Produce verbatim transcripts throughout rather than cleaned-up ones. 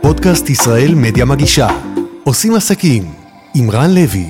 פודקאסט ישראל מדיה מגישה. עושים עסקים עם רן לוי.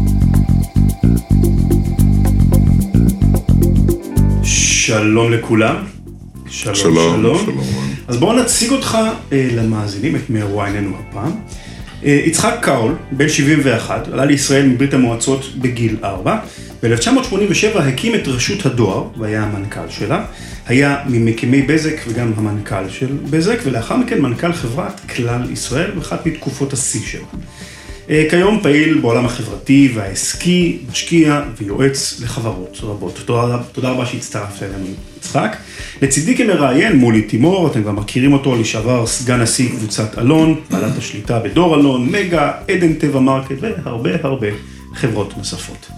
שלום לכולם. שלום, שלום. שלום. שלום. אז בואו נציג אותך אה, למאזינים, את מאירוע עינינו הפעם. אה, יצחק קאול, בן שבעים ואחת, עלה לישראל מברית המועצות בגיל ארבע. ב-אלף תשע מאות שמונים ושבע הקים את רשות הדואר, והיה המנכ"ל שלה. היה ממקימי בזק וגם המנכ"ל של בזק, ולאחר מכן מנכ"ל חברת כלל ישראל, באחת מתקופות השיא שלה. כיום פעיל בעולם החברתי והעסקי, משקיע ויועץ לחברות רבות. תודה, תודה רבה שהצטרפת אלינו, יצחק. לצידי כמראיין מולי תימור, אתם גם מכירים אותו, לשעבר סגן נשיא קבוצת אלון, בעלת השליטה בדור אלון, מגה, עדן טבע מרקט והרבה הרבה חברות נוספות.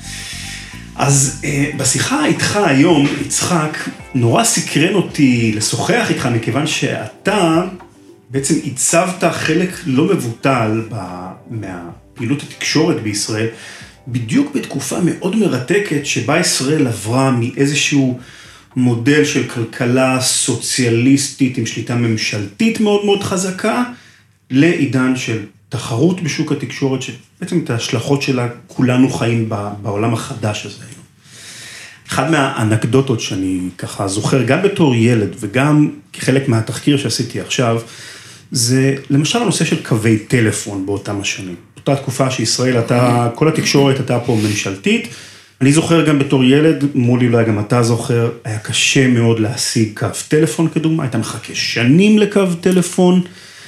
אז בשיחה איתך היום, יצחק, נורא סקרן אותי לשוחח איתך, מכיוון שאתה בעצם הצבת חלק לא מבוטל מהפעילות התקשורת בישראל, בדיוק בתקופה מאוד מרתקת שבה ישראל עברה מאיזשהו מודל של כלכלה סוציאליסטית עם שליטה ממשלתית מאוד מאוד חזקה, לעידן של תחרות בשוק התקשורת, שבעצם את ההשלכות שלה כולנו חיים בעולם החדש הזה היום. אחד מהאנקדוטות שאני ככה זוכר, גם בתור ילד וגם כחלק מהתחקיר שעשיתי עכשיו, זה למשל הנושא של קווי טלפון באותם השנים. באותה תקופה שישראל, אתה, כל התקשורת הייתה פה ממשלתית. אני זוכר גם בתור ילד, מולי אולי גם אתה זוכר, היה קשה מאוד להשיג קו טלפון כדוגמה, הייתה מחכה שנים לקו טלפון,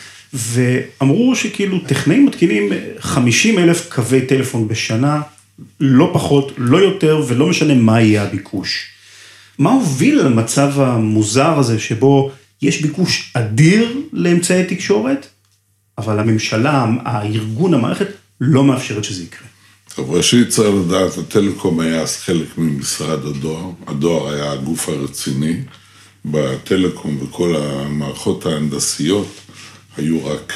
ואמרו שכאילו טכנאים מתקינים חמישים אלף קווי טלפון בשנה, לא פחות, לא יותר, ולא משנה מה יהיה הביקוש. מה הוביל למצב המוזר הזה שבו יש ביקוש אדיר לאמצעי תקשורת, אבל הממשלה, הארגון, המערכת, לא מאפשרת שזה יקרה? טוב, ראשית צריך לדעת, הטלקום היה חלק ממשרד הדואר, הדואר היה הגוף הרציני, בטלקום וכל המערכות ההנדסיות היו רק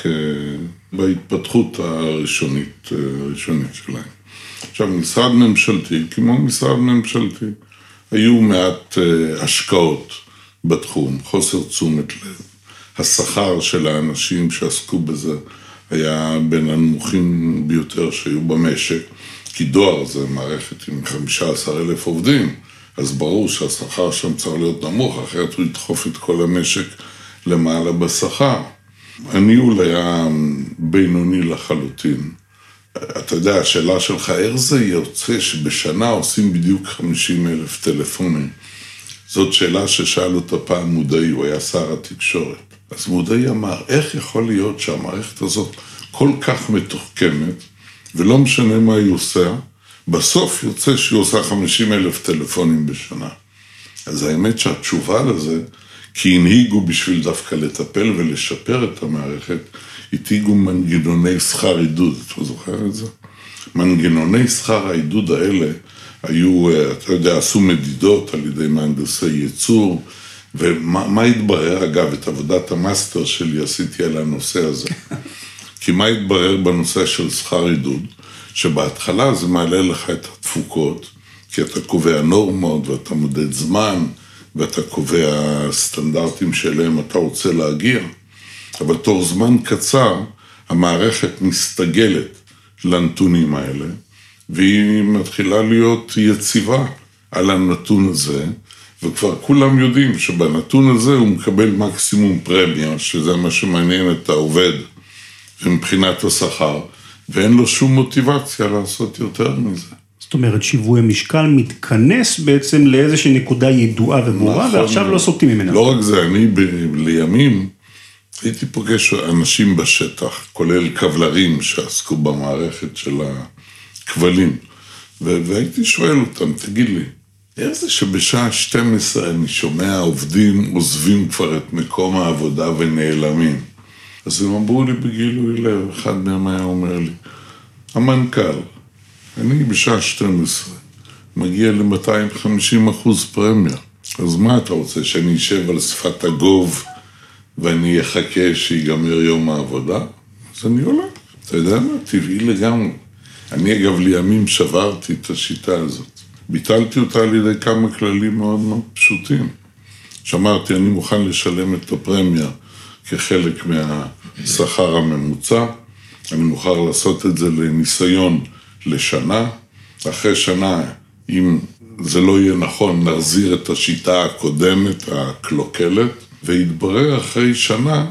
בהתפתחות הראשונית, הראשונית שלהם. עכשיו, משרד ממשלתי, כמו משרד ממשלתי, היו מעט השקעות בתחום, חוסר תשומת לב. השכר של האנשים שעסקו בזה היה בין הנמוכים ביותר שהיו במשק, כי דואר זה מערכת עם חמישה עשר אלף עובדים, אז ברור שהשכר שם צריך להיות נמוך, אחרת הוא ידחוף את כל המשק למעלה בשכר. הניהול היה בינוני לחלוטין. אתה יודע, השאלה שלך, איך זה יוצא שבשנה עושים בדיוק חמישים אלף טלפונים? זאת שאלה ששאל אותה פעם מודעי, הוא היה שר התקשורת. אז מודעי אמר, איך יכול להיות שהמערכת הזאת כל כך מתוחכמת, ולא משנה מה היא עושה, בסוף יוצא שהיא עושה חמישים אלף טלפונים בשנה. אז האמת שהתשובה לזה, כי הנהיגו בשביל דווקא לטפל ולשפר את המערכת, התהיגו מנגנוני שכר עידוד, אתה זוכר את זה? מנגנוני שכר העידוד האלה היו, אתה יודע, עשו מדידות על ידי מהנדסי ייצור, ומה התברר, אגב, את עבודת המאסטר שלי עשיתי על הנושא הזה. כי מה התברר בנושא של שכר עידוד? שבהתחלה זה מעלה לך את התפוקות, כי אתה קובע נורמות ואתה מודד זמן, ואתה קובע סטנדרטים שאליהם אתה רוצה להגיע. אבל תוך זמן קצר, המערכת מסתגלת לנתונים האלה, והיא מתחילה להיות יציבה על הנתון הזה, וכבר כולם יודעים שבנתון הזה הוא מקבל מקסימום פרמיה, שזה מה שמעניין את העובד, ומבחינת השכר, ואין לו שום מוטיבציה לעשות יותר מזה. זאת אומרת, שיווי המשקל מתכנס בעצם לאיזושהי נקודה ידועה וברורה, נכון, ועכשיו לא סוטים ממנה. לא רק זה, אני ב- לימים הייתי פוגש אנשים בשטח, כולל קבלרים שעסקו במערכת של הכבלים, ו- והייתי שואל אותם, תגיד לי, איך זה שבשעה שתים עשרה אני שומע עובדים עוזבים כבר את מקום העבודה ונעלמים? אז הם אמרו לי בגילוי לב, אחד מהם היה אומר לי, המנכ"ל, אני בשעה שתים עשרה מגיע ל-מאתיים וחמישים אחוז פרמיה, אז מה אתה רוצה, שאני אשב על שפת הגוב ואני אחכה שיגמר יום העבודה? אז אני עולה, אתה יודע מה, טבעי לגמרי. אני אגב לימים שברתי את השיטה הזאת. ביטלתי אותה על ידי כמה כללים מאוד מאוד פשוטים. שאמרתי, אני מוכן לשלם את הפרמיה כחלק מהשכר הממוצע. אני מוכר לעשות את זה לניסיון לשנה. אחרי שנה, אם זה לא יהיה נכון, נחזיר את השיטה הקודמת, הקלוקלת, והתברר אחרי שנה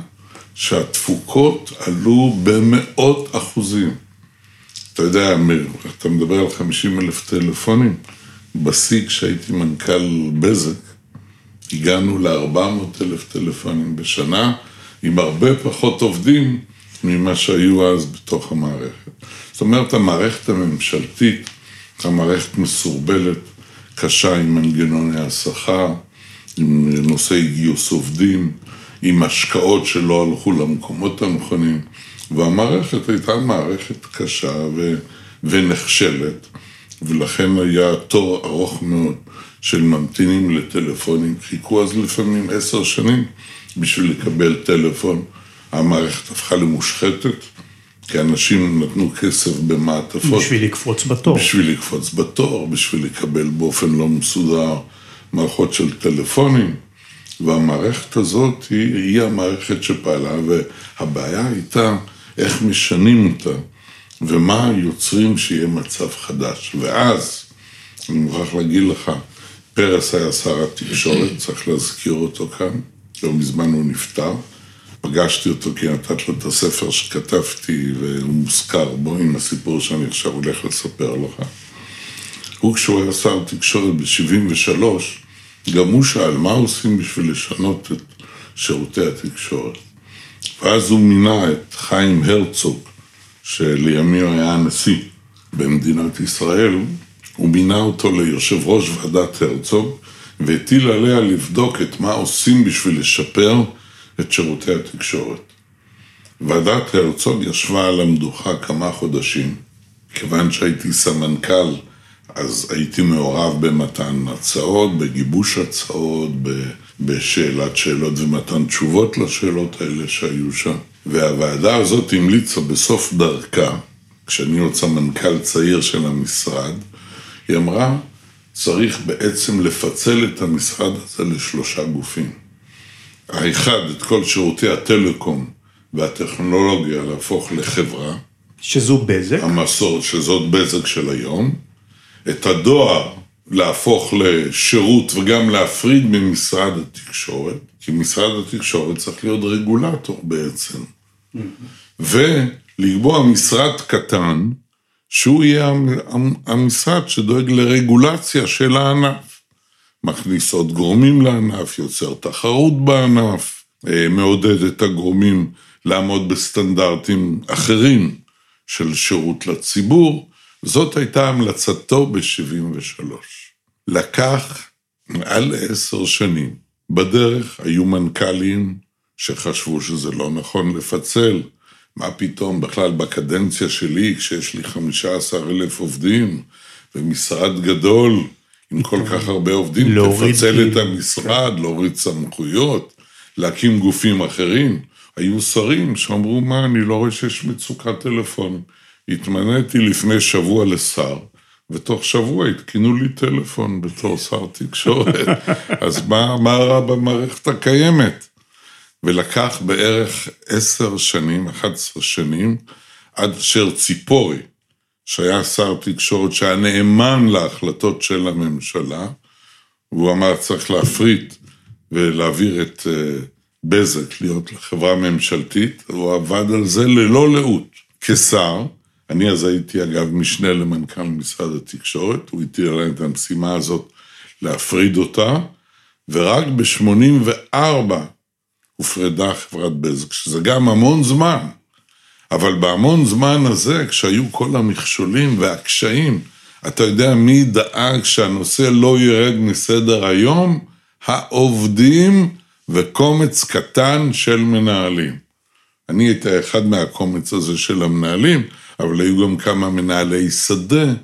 שהתפוקות עלו במאות אחוזים. אתה יודע, אמיר, אתה מדבר על חמישים אלף טלפונים. בסיג שהייתי מנכ"ל בזק, הגענו ל-ארבע מאות אלף טלפונים בשנה, עם הרבה פחות עובדים ממה שהיו אז בתוך המערכת. זאת אומרת, המערכת הממשלתית, המערכת מסורבלת, קשה עם מנגנוני השכר, עם נושאי גיוס עובדים, עם השקעות שלא הלכו למקומות הנכונים, והמערכת הייתה מערכת קשה ו... ונחשלת, ולכן היה תור ארוך מאוד של ממתינים לטלפונים, חיכו אז לפעמים עשר שנים בשביל לקבל טלפון. המערכת הפכה למושחתת, כי אנשים נתנו כסף במעטפות. בשביל לקפוץ בתור. בשביל לקפוץ בתור, בשביל לקבל באופן לא מסודר מערכות של טלפונים, והמערכת הזאת היא, היא המערכת שפעלה, והבעיה הייתה איך משנים אותה, ומה יוצרים שיהיה מצב חדש. ואז, אני מוכרח להגיד לך, פרס היה שר התקשורת, צריך להזכיר אותו כאן, לא מזמן הוא נפטר, פגשתי אותו כי נתת לו את הספר שכתבתי, והוא מוזכר בו עם הסיפור שאני עכשיו הולך לספר לך. הוא כשהוא היה שר תקשורת ב-שבעים ושלוש, גם הוא שאל מה עושים בשביל לשנות את שירותי התקשורת. ואז הוא מינה את חיים הרצוג, שלימים היה הנשיא במדינת ישראל, הוא מינה אותו ליושב ראש ועדת הרצוג, והטיל עליה לבדוק את מה עושים בשביל לשפר את שירותי התקשורת. ועדת הרצוג ישבה על המדוכה כמה חודשים, כיוון שהייתי סמנכ"ל, אז הייתי מעורב במתן הצעות, בגיבוש הצעות, בשאלת שאלות ומתן תשובות לשאלות האלה שהיו שם. והוועדה הזאת המליצה בסוף דרכה, כשאני עוד סמנכ"ל צעיר של המשרד, היא אמרה, צריך בעצם לפצל את המשרד הזה לשלושה גופים. האחד, את כל שירותי הטלקום והטכנולוגיה להפוך לחברה. שזו בזק. המסורת, שזאת בזק של היום. את הדואר להפוך לשירות וגם להפריד ממשרד התקשורת, כי משרד התקשורת צריך להיות רגולטור בעצם. ולקבוע משרד קטן, שהוא יהיה המשרד שדואג לרגולציה של הענף. מכניס עוד גורמים לענף, יוצר תחרות בענף, מעודד את הגורמים לעמוד בסטנדרטים אחרים של שירות לציבור. זאת הייתה המלצתו ב-שבעים ושלוש. לקח מעל עשר שנים. בדרך היו מנכ"לים שחשבו שזה לא נכון לפצל. מה פתאום בכלל בקדנציה שלי, כשיש לי חמישה עשר אלף עובדים, ומשרד גדול, עם כל כך הרבה עובדים, תפצל את המשרד, להוריד סמכויות, להקים גופים אחרים. היו שרים שאמרו, מה, אני לא רואה שיש מצוקת טלפון. התמניתי לפני שבוע לשר, ותוך שבוע התקינו לי טלפון בתור שר תקשורת. אז מה, מה רע במערכת הקיימת? ולקח בערך עשר שנים, אחת עשרה שנים, עד אשר ציפורי, שהיה שר תקשורת, שהיה נאמן להחלטות של הממשלה, והוא אמר צריך להפריט ולהעביר את בזק להיות לחברה ממשלתית, הוא עבד על זה ללא לאות. כשר, אני אז הייתי אגב משנה למנכ"ל משרד התקשורת, הוא הטיל עליי את המשימה הזאת להפריד אותה, ורק ב-שמונים וארבע הופרדה חברת בזק, שזה גם המון זמן, אבל בהמון זמן הזה, כשהיו כל המכשולים והקשיים, אתה יודע מי דאג שהנושא לא ירד מסדר היום? העובדים וקומץ קטן של מנהלים. אני הייתי אחד מהקומץ הזה של המנהלים, אבל היו גם כמה מנהלי שדה,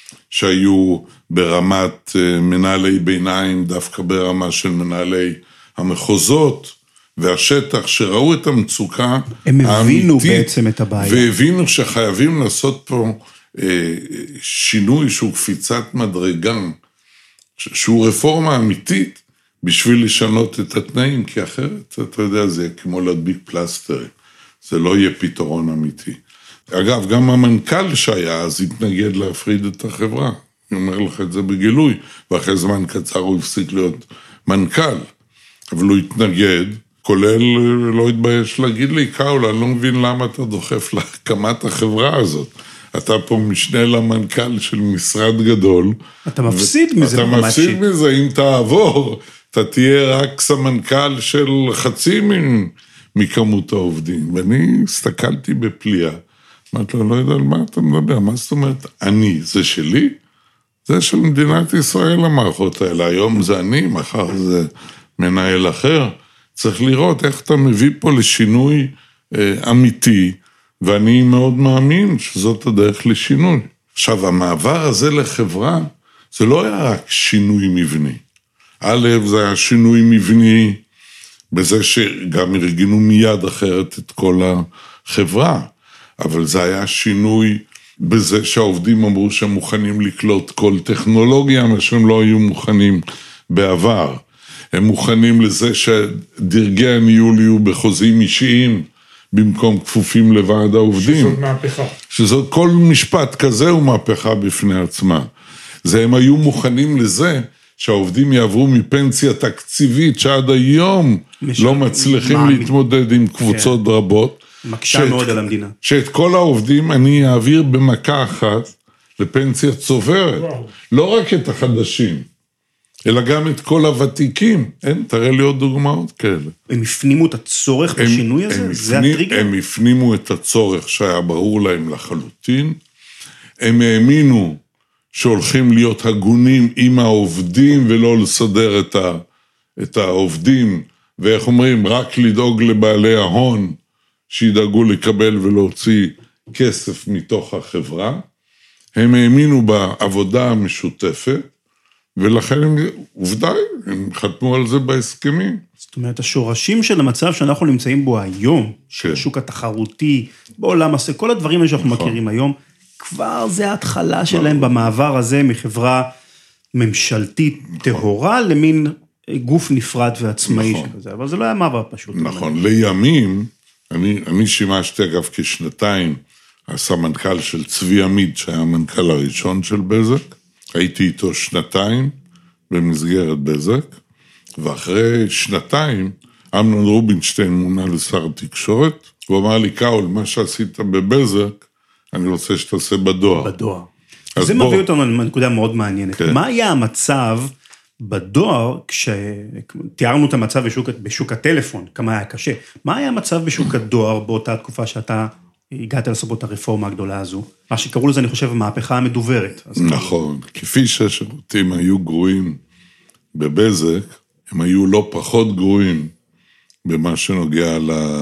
שהיו ברמת מנהלי ביניים, דווקא ברמה של מנהלי המחוזות, והשטח שראו את המצוקה האמיתית. הם הבינו בעצם את הבעיה. והבינו שחייבים לעשות פה אה, שינוי שהוא קפיצת מדרגה, שהוא רפורמה אמיתית בשביל לשנות את התנאים, כי אחרת, אתה יודע, זה יהיה כמו להדביק פלסטרים. זה לא יהיה פתרון אמיתי. אגב, גם המנכ"ל שהיה אז התנגד להפריד את החברה. אני אומר לך את זה בגילוי, ואחרי זמן קצר הוא הפסיק להיות מנכ"ל. אבל הוא התנגד, כולל לא התבייש להגיד לי, קאול, אני לא מבין למה אתה דוחף להקמת החברה הזאת. אתה פה משנה למנכ"ל של משרד גדול. אתה מפסיד ו- מזה. אתה מפסיד מזה, אם תעבור, אתה תהיה רק סמנכ"ל של חצי מכמות העובדים. ואני הסתכלתי בפליאה, אמרתי לו, לא יודע על מה אתה מדבר, מה זאת אומרת, אני, זה שלי? זה של מדינת ישראל המערכות האלה, היום זה אני, מחר זה מנהל אחר. צריך לראות איך אתה מביא פה לשינוי אה, אמיתי, ואני מאוד מאמין שזאת הדרך לשינוי. עכשיו, המעבר הזה לחברה, זה לא היה רק שינוי מבני. א', זה היה שינוי מבני, בזה שגם ארגנו מיד אחרת את כל החברה, אבל זה היה שינוי בזה שהעובדים אמרו שהם מוכנים לקלוט כל טכנולוגיה, מה שהם לא היו מוכנים בעבר. הם מוכנים לזה שדרגי הניהול יהיו בחוזים אישיים, במקום כפופים לוועד העובדים. שזאת מהפכה. שזאת, כל משפט כזה הוא מהפכה בפני עצמה. זה הם היו מוכנים לזה, שהעובדים יעברו מפנסיה תקציבית, שעד היום משל... לא מצליחים מה... להתמודד עם קבוצות כן. רבות. מקשה שאת, מאוד על המדינה. שאת כל העובדים אני אעביר במכה אחת, לפנסיה צוברת. וואו. לא רק את החדשים. אלא גם את כל הוותיקים, אין, תראה לי עוד דוגמאות כאלה. הם הפנימו את הצורך הם, בשינוי הזה? הם זה הפנימ, הטריגר? הם הפנימו את הצורך שהיה ברור להם לחלוטין, הם האמינו שהולכים להיות הגונים עם העובדים, ולא לסדר את, ה, את העובדים, ואיך אומרים, רק לדאוג לבעלי ההון, שידאגו לקבל ולהוציא כסף מתוך החברה, הם האמינו בעבודה המשותפת, ולכן הם, עובדה, הם חתמו על זה בהסכמים. זאת אומרת, השורשים של המצב שאנחנו נמצאים בו היום, של השוק התחרותי, בעולם הזה, כל הדברים האלה שאנחנו מכירים היום, כבר זה ההתחלה שלהם במעבר הזה מחברה ממשלתית טהורה, למין גוף נפרד ועצמאי שכזה, אבל זה לא היה מעבר פשוט. נכון, לימים, אני, אני שימשתי אגב כשנתיים, הסמנכ"ל של צבי עמיד, שהיה המנכ"ל הראשון של בזק, הייתי איתו שנתיים במסגרת בזק, ואחרי שנתיים, אמנון רובינשטיין מונה לשר התקשורת, הוא אמר לי, קאול, מה שעשית בבזק, אני רוצה שתעשה בדואר. בדואר. זה בוא... מביא אותנו לנקודה מאוד מעניינת. כן. מה היה המצב בדואר, כשתיארנו את המצב בשוק, בשוק הטלפון, כמה היה קשה, מה היה המצב בשוק הדואר באותה תקופה שאתה הגעת לעשות את הרפורמה הגדולה הזו? מה שקראו לזה, אני חושב, המהפכה המדוברת. נכון, כפי שהשירותים היו גרועים בבזק, הם היו לא פחות גרועים במה שנוגע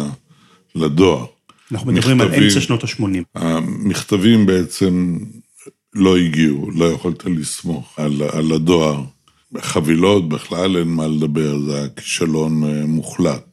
לדואר. אנחנו מדברים על אמצע שנות ה-שמונים. המכתבים בעצם לא הגיעו, לא יכולת לסמוך על, על הדואר. חבילות בכלל אין מה לדבר, זה היה כישלון מוחלט.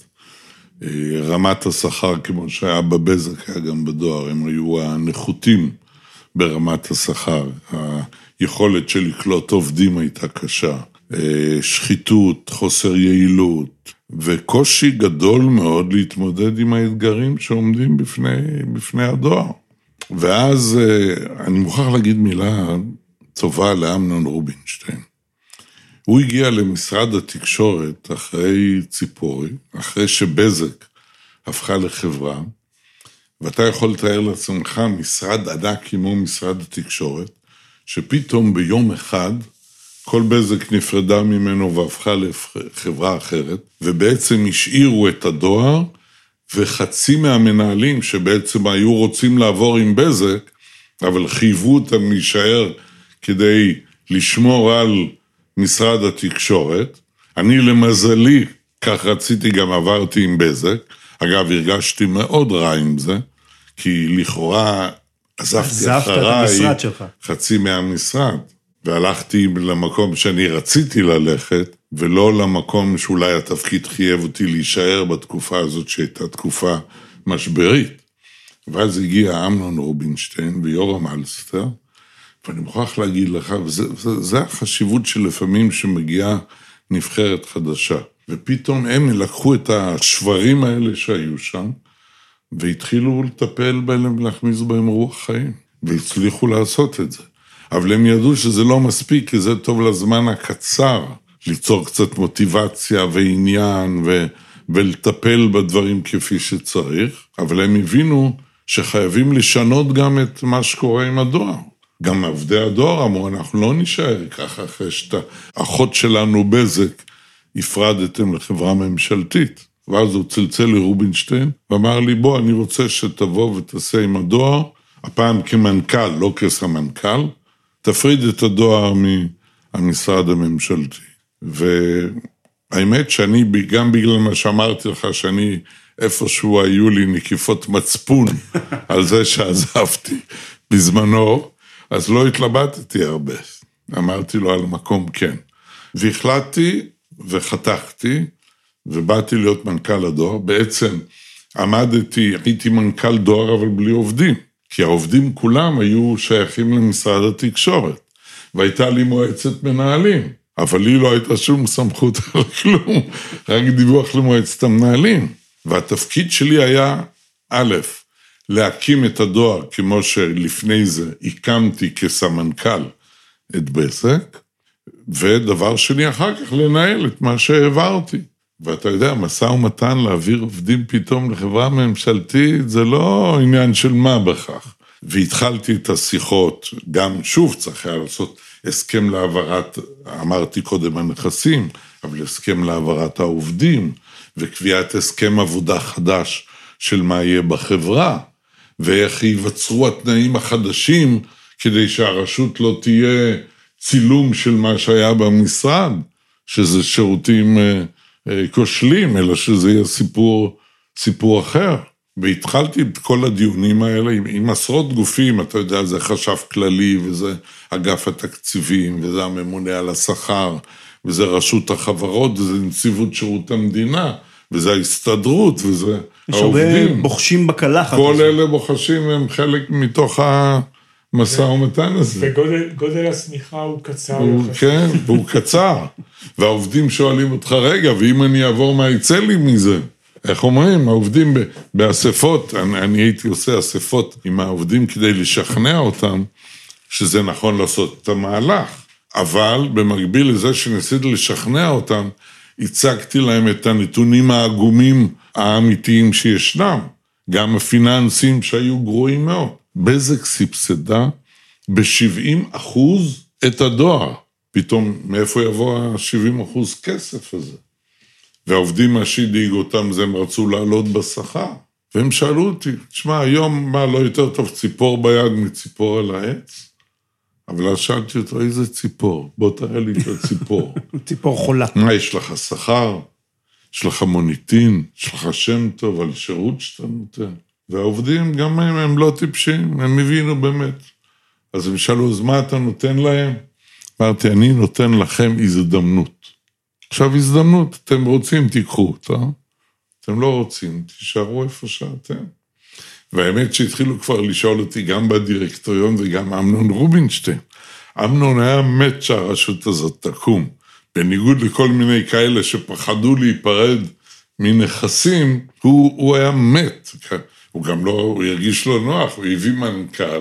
רמת השכר כמו שהיה בבזק היה גם בדואר, הם היו הנחותים ברמת השכר, היכולת של לקלוט עובדים הייתה קשה, שחיתות, חוסר יעילות, וקושי גדול מאוד להתמודד עם האתגרים שעומדים בפני, בפני הדואר. ואז אני מוכרח להגיד מילה טובה לאמנון רובינשטיין. הוא הגיע למשרד התקשורת אחרי ציפורי, אחרי שבזק הפכה לחברה, ואתה יכול לתאר לעצמך משרד ענק כמו משרד התקשורת, שפתאום ביום אחד כל בזק נפרדה ממנו והפכה לחברה אחרת, ובעצם השאירו את הדואר, וחצי מהמנהלים שבעצם היו רוצים לעבור עם בזק, אבל חייבו אותם להישאר כדי לשמור על משרד התקשורת. אני למזלי, כך רציתי, גם עברתי עם בזק, אגב הרגשתי מאוד רע עם זה, כי לכאורה עזבתי אחריי חצי מהמשרד, והלכתי למקום שאני רציתי ללכת, ולא למקום שאולי התפקיד חייב אותי להישאר בתקופה הזאת שהייתה תקופה משברית. ואז הגיע אמנון רובינשטיין ויורם אלסטר, ואני מוכרח להגיד לך, וזה, זה, זה החשיבות שלפעמים שמגיעה נבחרת חדשה. ופתאום הם לקחו את השברים האלה שהיו שם, והתחילו לטפל בהם, להכניס בהם רוח חיים, והצליחו לעשות את זה. אבל הם ידעו שזה לא מספיק, כי זה טוב לזמן הקצר, ליצור קצת מוטיבציה ועניין, ו... ולטפל בדברים כפי שצריך, אבל הם הבינו שחייבים לשנות גם את מה שקורה עם הדואר. גם עבדי הדואר אמרו, אנחנו לא נשאר ככה אחרי שאתה, אחות שלנו בזק, הפרדתם לחברה ממשלתית. ואז הוא צלצל לרובינשטיין, ואמר לי, בוא, אני רוצה שתבוא ותעשה עם הדואר, הפעם כמנכ"ל, לא כסמנכ"ל, תפריד את הדואר מהמשרד הממשלתי. והאמת שאני, גם בגלל מה שאמרתי לך, שאני איפשהו היו לי נקיפות מצפון על זה שעזבתי בזמנו, אז לא התלבטתי הרבה. אמרתי לו על המקום כן. והחלטתי וחתכתי, ובאתי להיות מנכ"ל הדואר. בעצם עמדתי, הייתי מנכ"ל דואר אבל בלי עובדים, כי העובדים כולם היו שייכים למשרד התקשורת, והייתה לי מועצת מנהלים, אבל לי לא הייתה שום סמכות על כלום, רק דיווח למועצת המנהלים. והתפקיד שלי היה, א', להקים את הדואר, כמו שלפני זה הקמתי כסמנכ"ל את בזק, ודבר שני אחר כך לנהל את מה שהעברתי. ואתה יודע, מסע ומתן להעביר עובדים פתאום לחברה ממשלתית, זה לא עניין של מה בכך. והתחלתי את השיחות, גם שוב צריך היה לעשות הסכם להעברת, אמרתי קודם הנכסים, אבל הסכם להעברת העובדים, וקביעת הסכם עבודה חדש של מה יהיה בחברה, ואיך ייווצרו התנאים החדשים, כדי שהרשות לא תהיה צילום של מה שהיה במשרד, שזה שירותים כושלים, אלא שזה יהיה סיפור, סיפור אחר. והתחלתי את כל הדיונים האלה עם, עם עשרות גופים, אתה יודע, זה חשב כללי, וזה אגף התקציבים, וזה הממונה על השכר, וזה רשות החברות, וזה נציבות שירות המדינה, וזה ההסתדרות, וזה יש העובדים. יש הרבה בוחשים בקלחת. כל אלה בוחשים הם חלק מתוך המשא ומתן הזה. וגודל הסמיכה הוא קצר. הוא, כן, והוא קצר. והעובדים שואלים אותך, רגע, ואם אני אעבור מה יצא לי מזה? איך אומרים? העובדים באספות, אני, אני הייתי עושה אספות עם העובדים כדי לשכנע אותם, שזה נכון לעשות את המהלך. אבל במקביל לזה שניסיתי לשכנע אותם, הצגתי להם את הנתונים העגומים האמיתיים שישנם, גם הפיננסים שהיו גרועים מאוד. בזק סבסדה ב-שבעים אחוז את הדואר. פתאום מאיפה יבוא ה-שבעים אחוז כסף הזה? והעובדים מה שהדאיג אותם זה הם רצו לעלות בשכר. והם שאלו אותי, תשמע, היום מה לא יותר טוב ציפור ביד מציפור על העץ? אבל אז שאלתי אותו, איזה ציפור? בוא תראה לי את הציפור. ציפור חולה. מה, יש לך שכר? יש לך מוניטין? יש לך שם טוב על שירות שאתה נותן? והעובדים, גם הם, הם לא טיפשים, הם הבינו באמת. אז הם שאלו, אז מה אתה נותן להם? אמרתי, אני נותן לכם הזדמנות. עכשיו הזדמנות, אתם רוצים, תיקחו אותה. אתם לא רוצים, תישארו איפה שאתם. והאמת שהתחילו כבר לשאול אותי גם בדירקטוריון וגם אמנון רובינשטיין. אמנון היה מת שהרשות הזאת תקום. בניגוד לכל מיני כאלה שפחדו להיפרד מנכסים, הוא, הוא היה מת. הוא גם לא, הוא הרגיש לא נוח, הוא הביא מנכ"ל,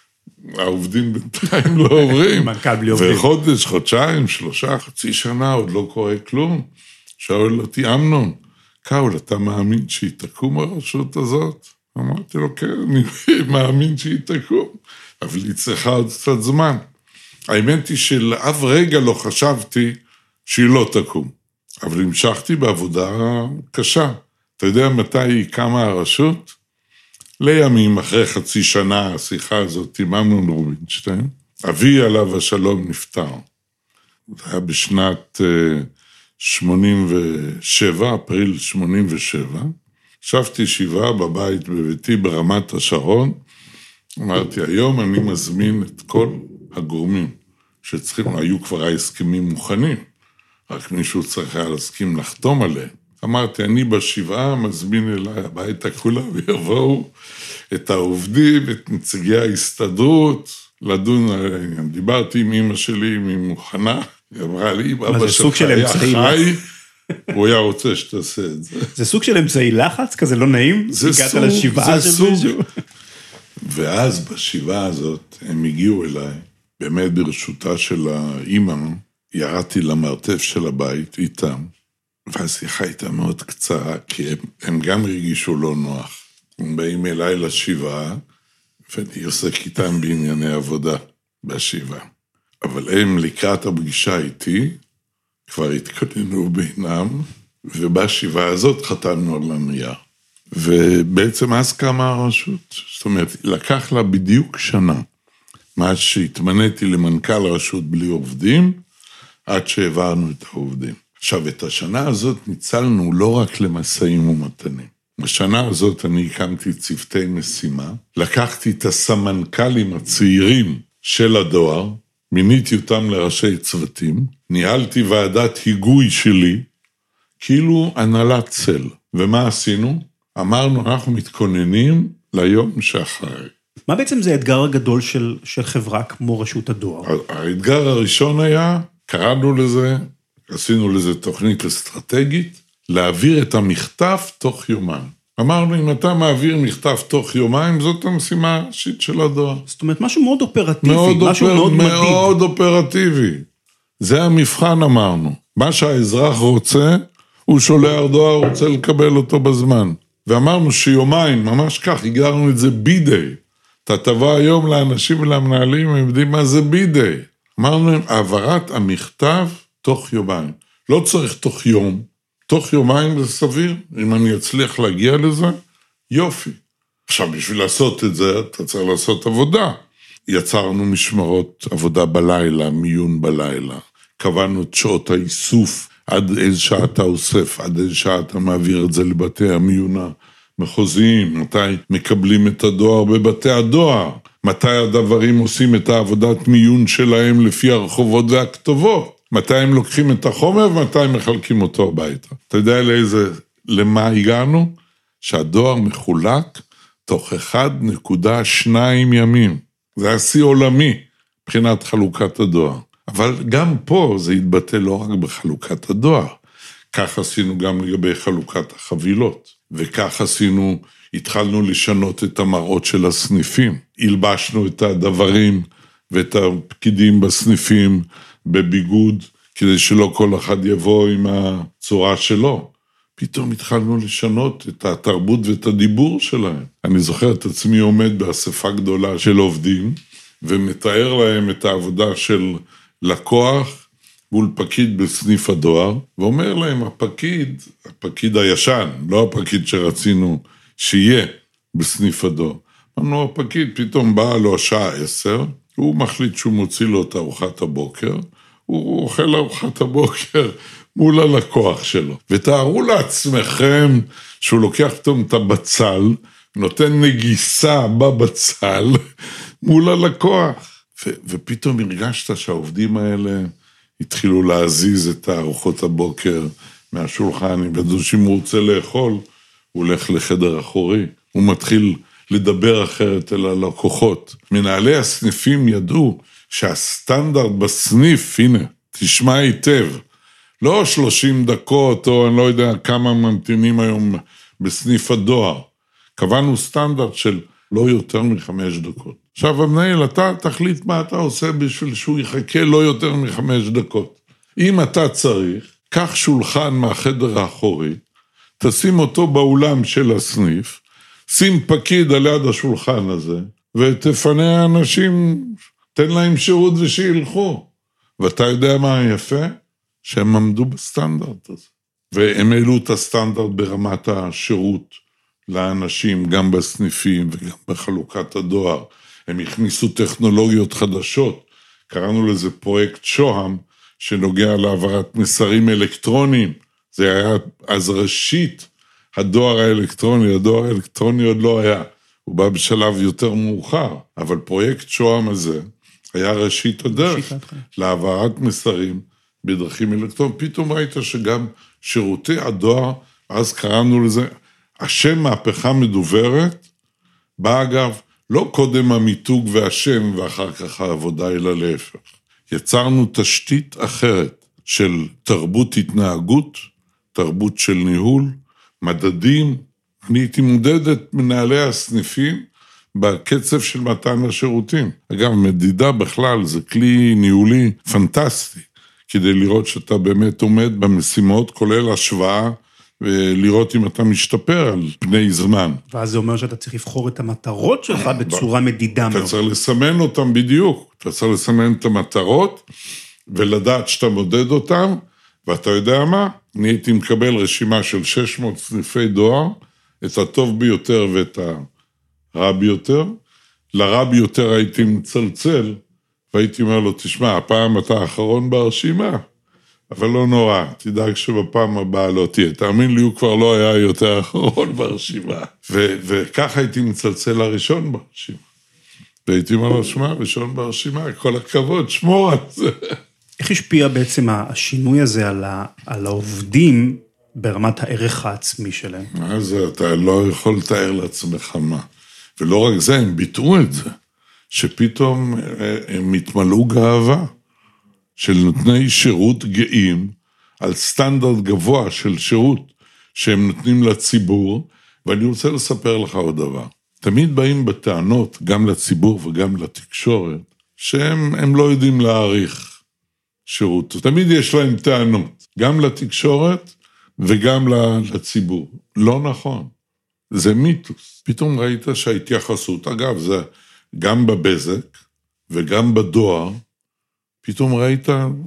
העובדים בינתיים לא עוברים. מנכ"ל בלי עובדים. וחודש, חודשיים, שלושה, חצי שנה, עוד לא קורה כלום. שואל אותי, אמנון, קאול, אתה מאמין שהיא תקום הרשות הזאת? אמרתי לו, כן, אני מאמין שהיא תקום, אבל היא צריכה עוד קצת זמן. האמת היא שלאף רגע לא חשבתי שהיא לא תקום, אבל המשכתי בעבודה קשה. אתה יודע מתי היא קמה הרשות? לימים, אחרי חצי שנה, השיחה הזאת עם אמנון רובינשטיין, אבי עליו השלום נפטר. זה היה בשנת שמונים ושבע, אפריל שמונים ושבע, ישבתי שבעה בבית בביתי ברמת השרון, אמרתי, היום אני מזמין את כל הגורמים שצריכים, היו כבר ההסכמים מוכנים, רק מישהו צריך היה להסכים לחתום עליהם. אמרתי, אני בשבעה מזמין אליי הביתה כולם, ויבואו את העובדים, את נציגי ההסתדרות, לדון על העניין. דיברתי עם אמא שלי, אם היא מוכנה, היא אמרה לי, אם אבא זה סוג שלך של היה אמצעי חי, הוא היה רוצה שתעשה את זה. זה סוג של אמצעי לחץ, כזה לא נעים? זה הגעת סוג, לשבעה זה של סוג. מישהו? ואז בשבעה הזאת, הם הגיעו אליי, באמת ברשותה של האימא, ירדתי למרתף של הבית איתם, והשיחה הייתה מאוד קצרה, כי הם, הם גם הרגישו לא נוח. הם באים אליי לשבעה, ואני עוסק איתם בענייני עבודה בשבעה. אבל הם לקראת הפגישה איתי, כבר התכוננו בינם, ובשבעה הזאת חתמנו על הנייר. ובעצם אז קמה הרשות, זאת אומרת, לקח לה בדיוק שנה, מאז שהתמניתי למנכ"ל רשות בלי עובדים, עד שהעברנו את העובדים. עכשיו, את השנה הזאת ניצלנו לא רק למסעים ומתנים. בשנה הזאת אני הקמתי צוותי משימה, לקחתי את הסמנכ"לים הצעירים של הדואר, מיניתי אותם לראשי צוותים, ניהלתי ועדת היגוי שלי, כאילו הנהלת צל. ומה עשינו? אמרנו, אנחנו מתכוננים ליום שאחרי. מה בעצם זה האתגר הגדול של, של חברה כמו רשות הדואר? האתגר הראשון היה, קראנו לזה, עשינו לזה תוכנית אסטרטגית, להעביר את המכתב תוך יומיים. אמרנו, אם אתה מעביר מכתב תוך יומיים, זאת המשימה הראשית של הדואר. זאת אומרת, משהו מאוד אופרטיבי, מאוד משהו אופר, מאוד מדיד. מאוד אופרטיבי. זה המבחן, אמרנו. מה שהאזרח רוצה, הוא שולח דואר, רוצה לקבל אותו בזמן. ואמרנו שיומיים, ממש כך, הגענו את זה בידי. אתה תבוא היום לאנשים ולמנהלים, הם יודעים מה זה בידי. אמרנו להם, העברת המכתב תוך יומיים. לא צריך תוך יום, תוך יומיים זה סביר, אם אני אצליח להגיע לזה, יופי. עכשיו, בשביל לעשות את זה, אתה צריך לעשות עבודה. יצרנו משמרות עבודה בלילה, מיון בלילה. קבענו את שעות האיסוף, עד איזה שעה אתה אוסף, עד איזה שעה אתה מעביר את זה לבתי המיון המחוזיים, מתי מקבלים את הדואר בבתי הדואר, מתי הדברים עושים את העבודת מיון שלהם לפי הרחובות והכתובות, מתי הם לוקחים את החומר ומתי הם מחלקים אותו הביתה. אתה יודע לאיזה, למה הגענו? שהדואר מחולק תוך אחד נקודה שתיים ימים. זה השיא עולמי מבחינת חלוקת הדואר. אבל גם פה זה יתבטא לא רק בחלוקת הדואר. כך עשינו גם לגבי חלוקת החבילות. וכך עשינו, התחלנו לשנות את המראות של הסניפים. הלבשנו את הדברים ואת הפקידים בסניפים בביגוד, כדי שלא כל אחד יבוא עם הצורה שלו. פתאום התחלנו לשנות את התרבות ואת הדיבור שלהם. אני זוכר את עצמי עומד באספה גדולה של עובדים, ומתאר להם את העבודה של לקוח מול פקיד בסניף הדואר, ואומר להם, הפקיד, הפקיד הישן, לא הפקיד שרצינו שיהיה בסניף הדואר. אמרנו, הפקיד פתאום בא לו השעה עשר, הוא מחליט שהוא מוציא לו את ארוחת הבוקר, הוא אוכל ארוחת הבוקר מול הלקוח שלו. ותארו לעצמכם שהוא לוקח פתאום את הבצל, נותן נגיסה בבצל מול הלקוח. ו- ופתאום הרגשת שהעובדים האלה התחילו להזיז את ארוחות הבוקר מהשולחן, אם ידעו שאם הוא רוצה לאכול, הוא הולך לחדר אחורי, הוא מתחיל לדבר אחרת אל הלקוחות. מנהלי הסניפים ידעו שהסטנדרט בסניף, הנה, תשמע היטב, לא שלושים דקות, או אני לא יודע כמה ממתינים היום בסניף הדואר, קבענו סטנדרט של לא יותר מחמש דקות. עכשיו המנהל, אתה תחליט מה אתה עושה בשביל שהוא יחכה לא יותר מחמש דקות. אם אתה צריך, קח שולחן מהחדר האחורי, תשים אותו באולם של הסניף, שים פקיד על יד השולחן הזה, ותפנה האנשים, תן להם שירות ושילכו. ואתה יודע מה היפה? שהם עמדו בסטנדרט הזה. והם העלו את הסטנדרט ברמת השירות לאנשים, גם בסניפים וגם בחלוקת הדואר. הם הכניסו טכנולוגיות חדשות, קראנו לזה פרויקט שוהם, שנוגע להעברת מסרים אלקטרוניים. זה היה אז ראשית הדואר האלקטרוני, הדואר האלקטרוני עוד לא היה, הוא בא בשלב יותר מאוחר, אבל פרויקט שוהם הזה היה ראשית הדרך, להעברת מסרים בדרכים אלקטרוניים. פתאום ראית שגם שירותי הדואר, אז קראנו לזה, השם מהפכה מדוברת, בא אגב, לא קודם המיתוג והשם ואחר כך העבודה, אלא להפך. יצרנו תשתית אחרת של תרבות התנהגות, תרבות של ניהול, מדדים. אני הייתי מודד את מנהלי הסניפים בקצב של מתן השירותים. אגב, מדידה בכלל זה כלי ניהולי פנטסטי, כדי לראות שאתה באמת עומד במשימות, כולל השוואה, ולראות אם אתה משתפר על פני זמן. ואז זה אומר שאתה צריך לבחור את המטרות שלך בצורה מדידה. אתה צריך לסמן אותם בדיוק, אתה צריך לסמן את המטרות, ולדעת שאתה מודד אותם, ואתה יודע מה? אני הייתי מקבל רשימה של שש מאות סניפי דואר, את הטוב ביותר ואת הרע ביותר. לרע ביותר הייתי מצלצל, והייתי אומר לו, תשמע, הפעם אתה האחרון ברשימה, אבל לא נורא, תדאג שבפעם הבאה לא תהיה. תאמין לי, הוא כבר לא היה יותר אחרון ברשימה. ו- וככה הייתי מצלצל לראשון ברשימה. והייתי אומר לו, שמע, ראשון ברשימה, כל הכבוד, שמור על זה. איך השפיע בעצם השינוי הזה על, ה- על העובדים ברמת הערך העצמי שלהם? אז אתה לא יכול לתאר לעצמך מה. ולא רק זה, הם ביטאו את זה, שפתאום הם התמלאו גאווה. של נותני שירות גאים, על סטנדרט גבוה של שירות שהם נותנים לציבור, ואני רוצה לספר לך עוד דבר. תמיד באים בטענות, גם לציבור וגם לתקשורת, שהם הם לא יודעים להעריך שירות. תמיד יש להם טענות, גם לתקשורת וגם לציבור. לא נכון, זה מיתוס. פתאום ראית שההתייחסות, אגב, זה גם בבזק וגם בדואר, פתאום ראית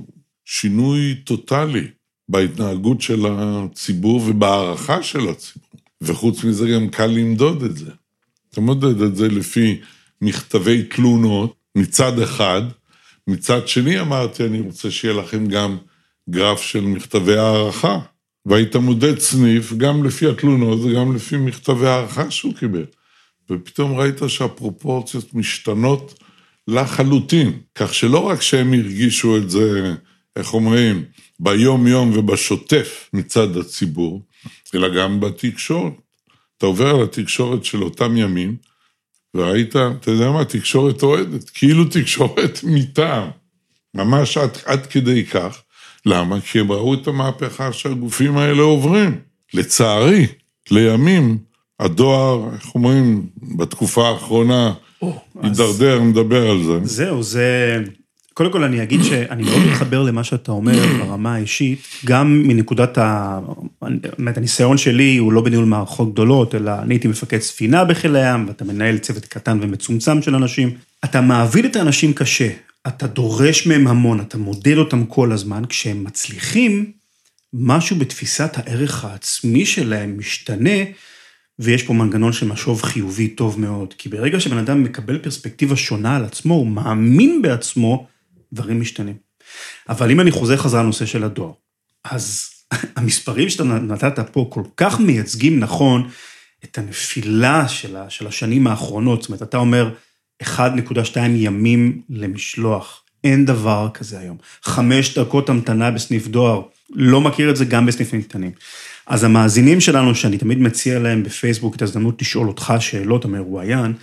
שינוי טוטלי בהתנהגות של הציבור ובהערכה של הציבור. וחוץ מזה גם קל למדוד את זה. אתה מודד את זה לפי מכתבי תלונות מצד אחד, מצד שני אמרתי, אני רוצה שיהיה לכם גם גרף של מכתבי הערכה. והיית מודד סניף גם לפי התלונות וגם לפי מכתבי הערכה שהוא קיבל. ופתאום ראית שהפרופורציות משתנות לחלוטין, כך שלא רק שהם הרגישו את זה, איך אומרים, ביום יום ובשוטף מצד הציבור, אלא גם בתקשורת. אתה עובר על התקשורת של אותם ימים, וראית, אתה יודע מה, תקשורת אוהדת, כאילו תקשורת מטעם, ממש עד, עד כדי כך. למה? כי הם ראו את המהפכה שהגופים האלה עוברים. לצערי, לימים, הדואר, איך אומרים, בתקופה האחרונה, הידרדר, מדבר על זה. זהו, זה... קודם כל אני אגיד שאני מאוד מתחבר למה שאתה אומר ברמה האישית, גם מנקודת ה... באמת, הניסיון שלי הוא לא בניהול מערכות גדולות, אלא אני הייתי מפקד ספינה בחיל הים, ואתה מנהל צוות קטן ומצומצם של אנשים. אתה מעביד את האנשים קשה, אתה דורש מהם המון, אתה מודד אותם כל הזמן, כשהם מצליחים, משהו בתפיסת הערך העצמי שלהם משתנה, ויש פה מנגנון של משוב חיובי טוב מאוד, כי ברגע שבן אדם מקבל פרספקטיבה שונה על עצמו, הוא מאמין בעצמו, דברים משתנים. אבל אם אני חוזר חזרה לנושא של הדואר, אז המספרים שאתה נתת פה כל כך מייצגים נכון את הנפילה של, של השנים האחרונות, זאת אומרת, אתה אומר אחת נקודה שתיים ימים למשלוח, אין דבר כזה היום. חמש דקות המתנה בסניף דואר, לא מכיר את זה גם בסניפים קטנים. אז המאזינים שלנו, שאני תמיד מציע להם בפייסבוק את ההזדמנות לשאול אותך שאלות המרואיין,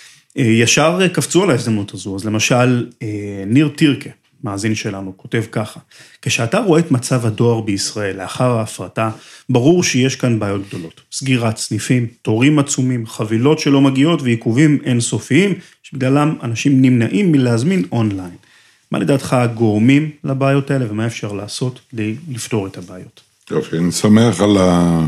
ישר קפצו על ההזדמנות הזו. אז למשל, ניר טירקה, מאזין שלנו, כותב ככה, כשאתה רואה את מצב הדואר בישראל לאחר ההפרטה, ברור שיש כאן בעיות גדולות. סגירת סניפים, תורים עצומים, חבילות שלא מגיעות ועיכובים אינסופיים, שבגללם אנשים נמנעים מלהזמין אונליין. מה לדעתך הגורמים לבעיות האלה ומה אפשר לעשות כדי לפתור את הבעיות? יופי, אני שמח על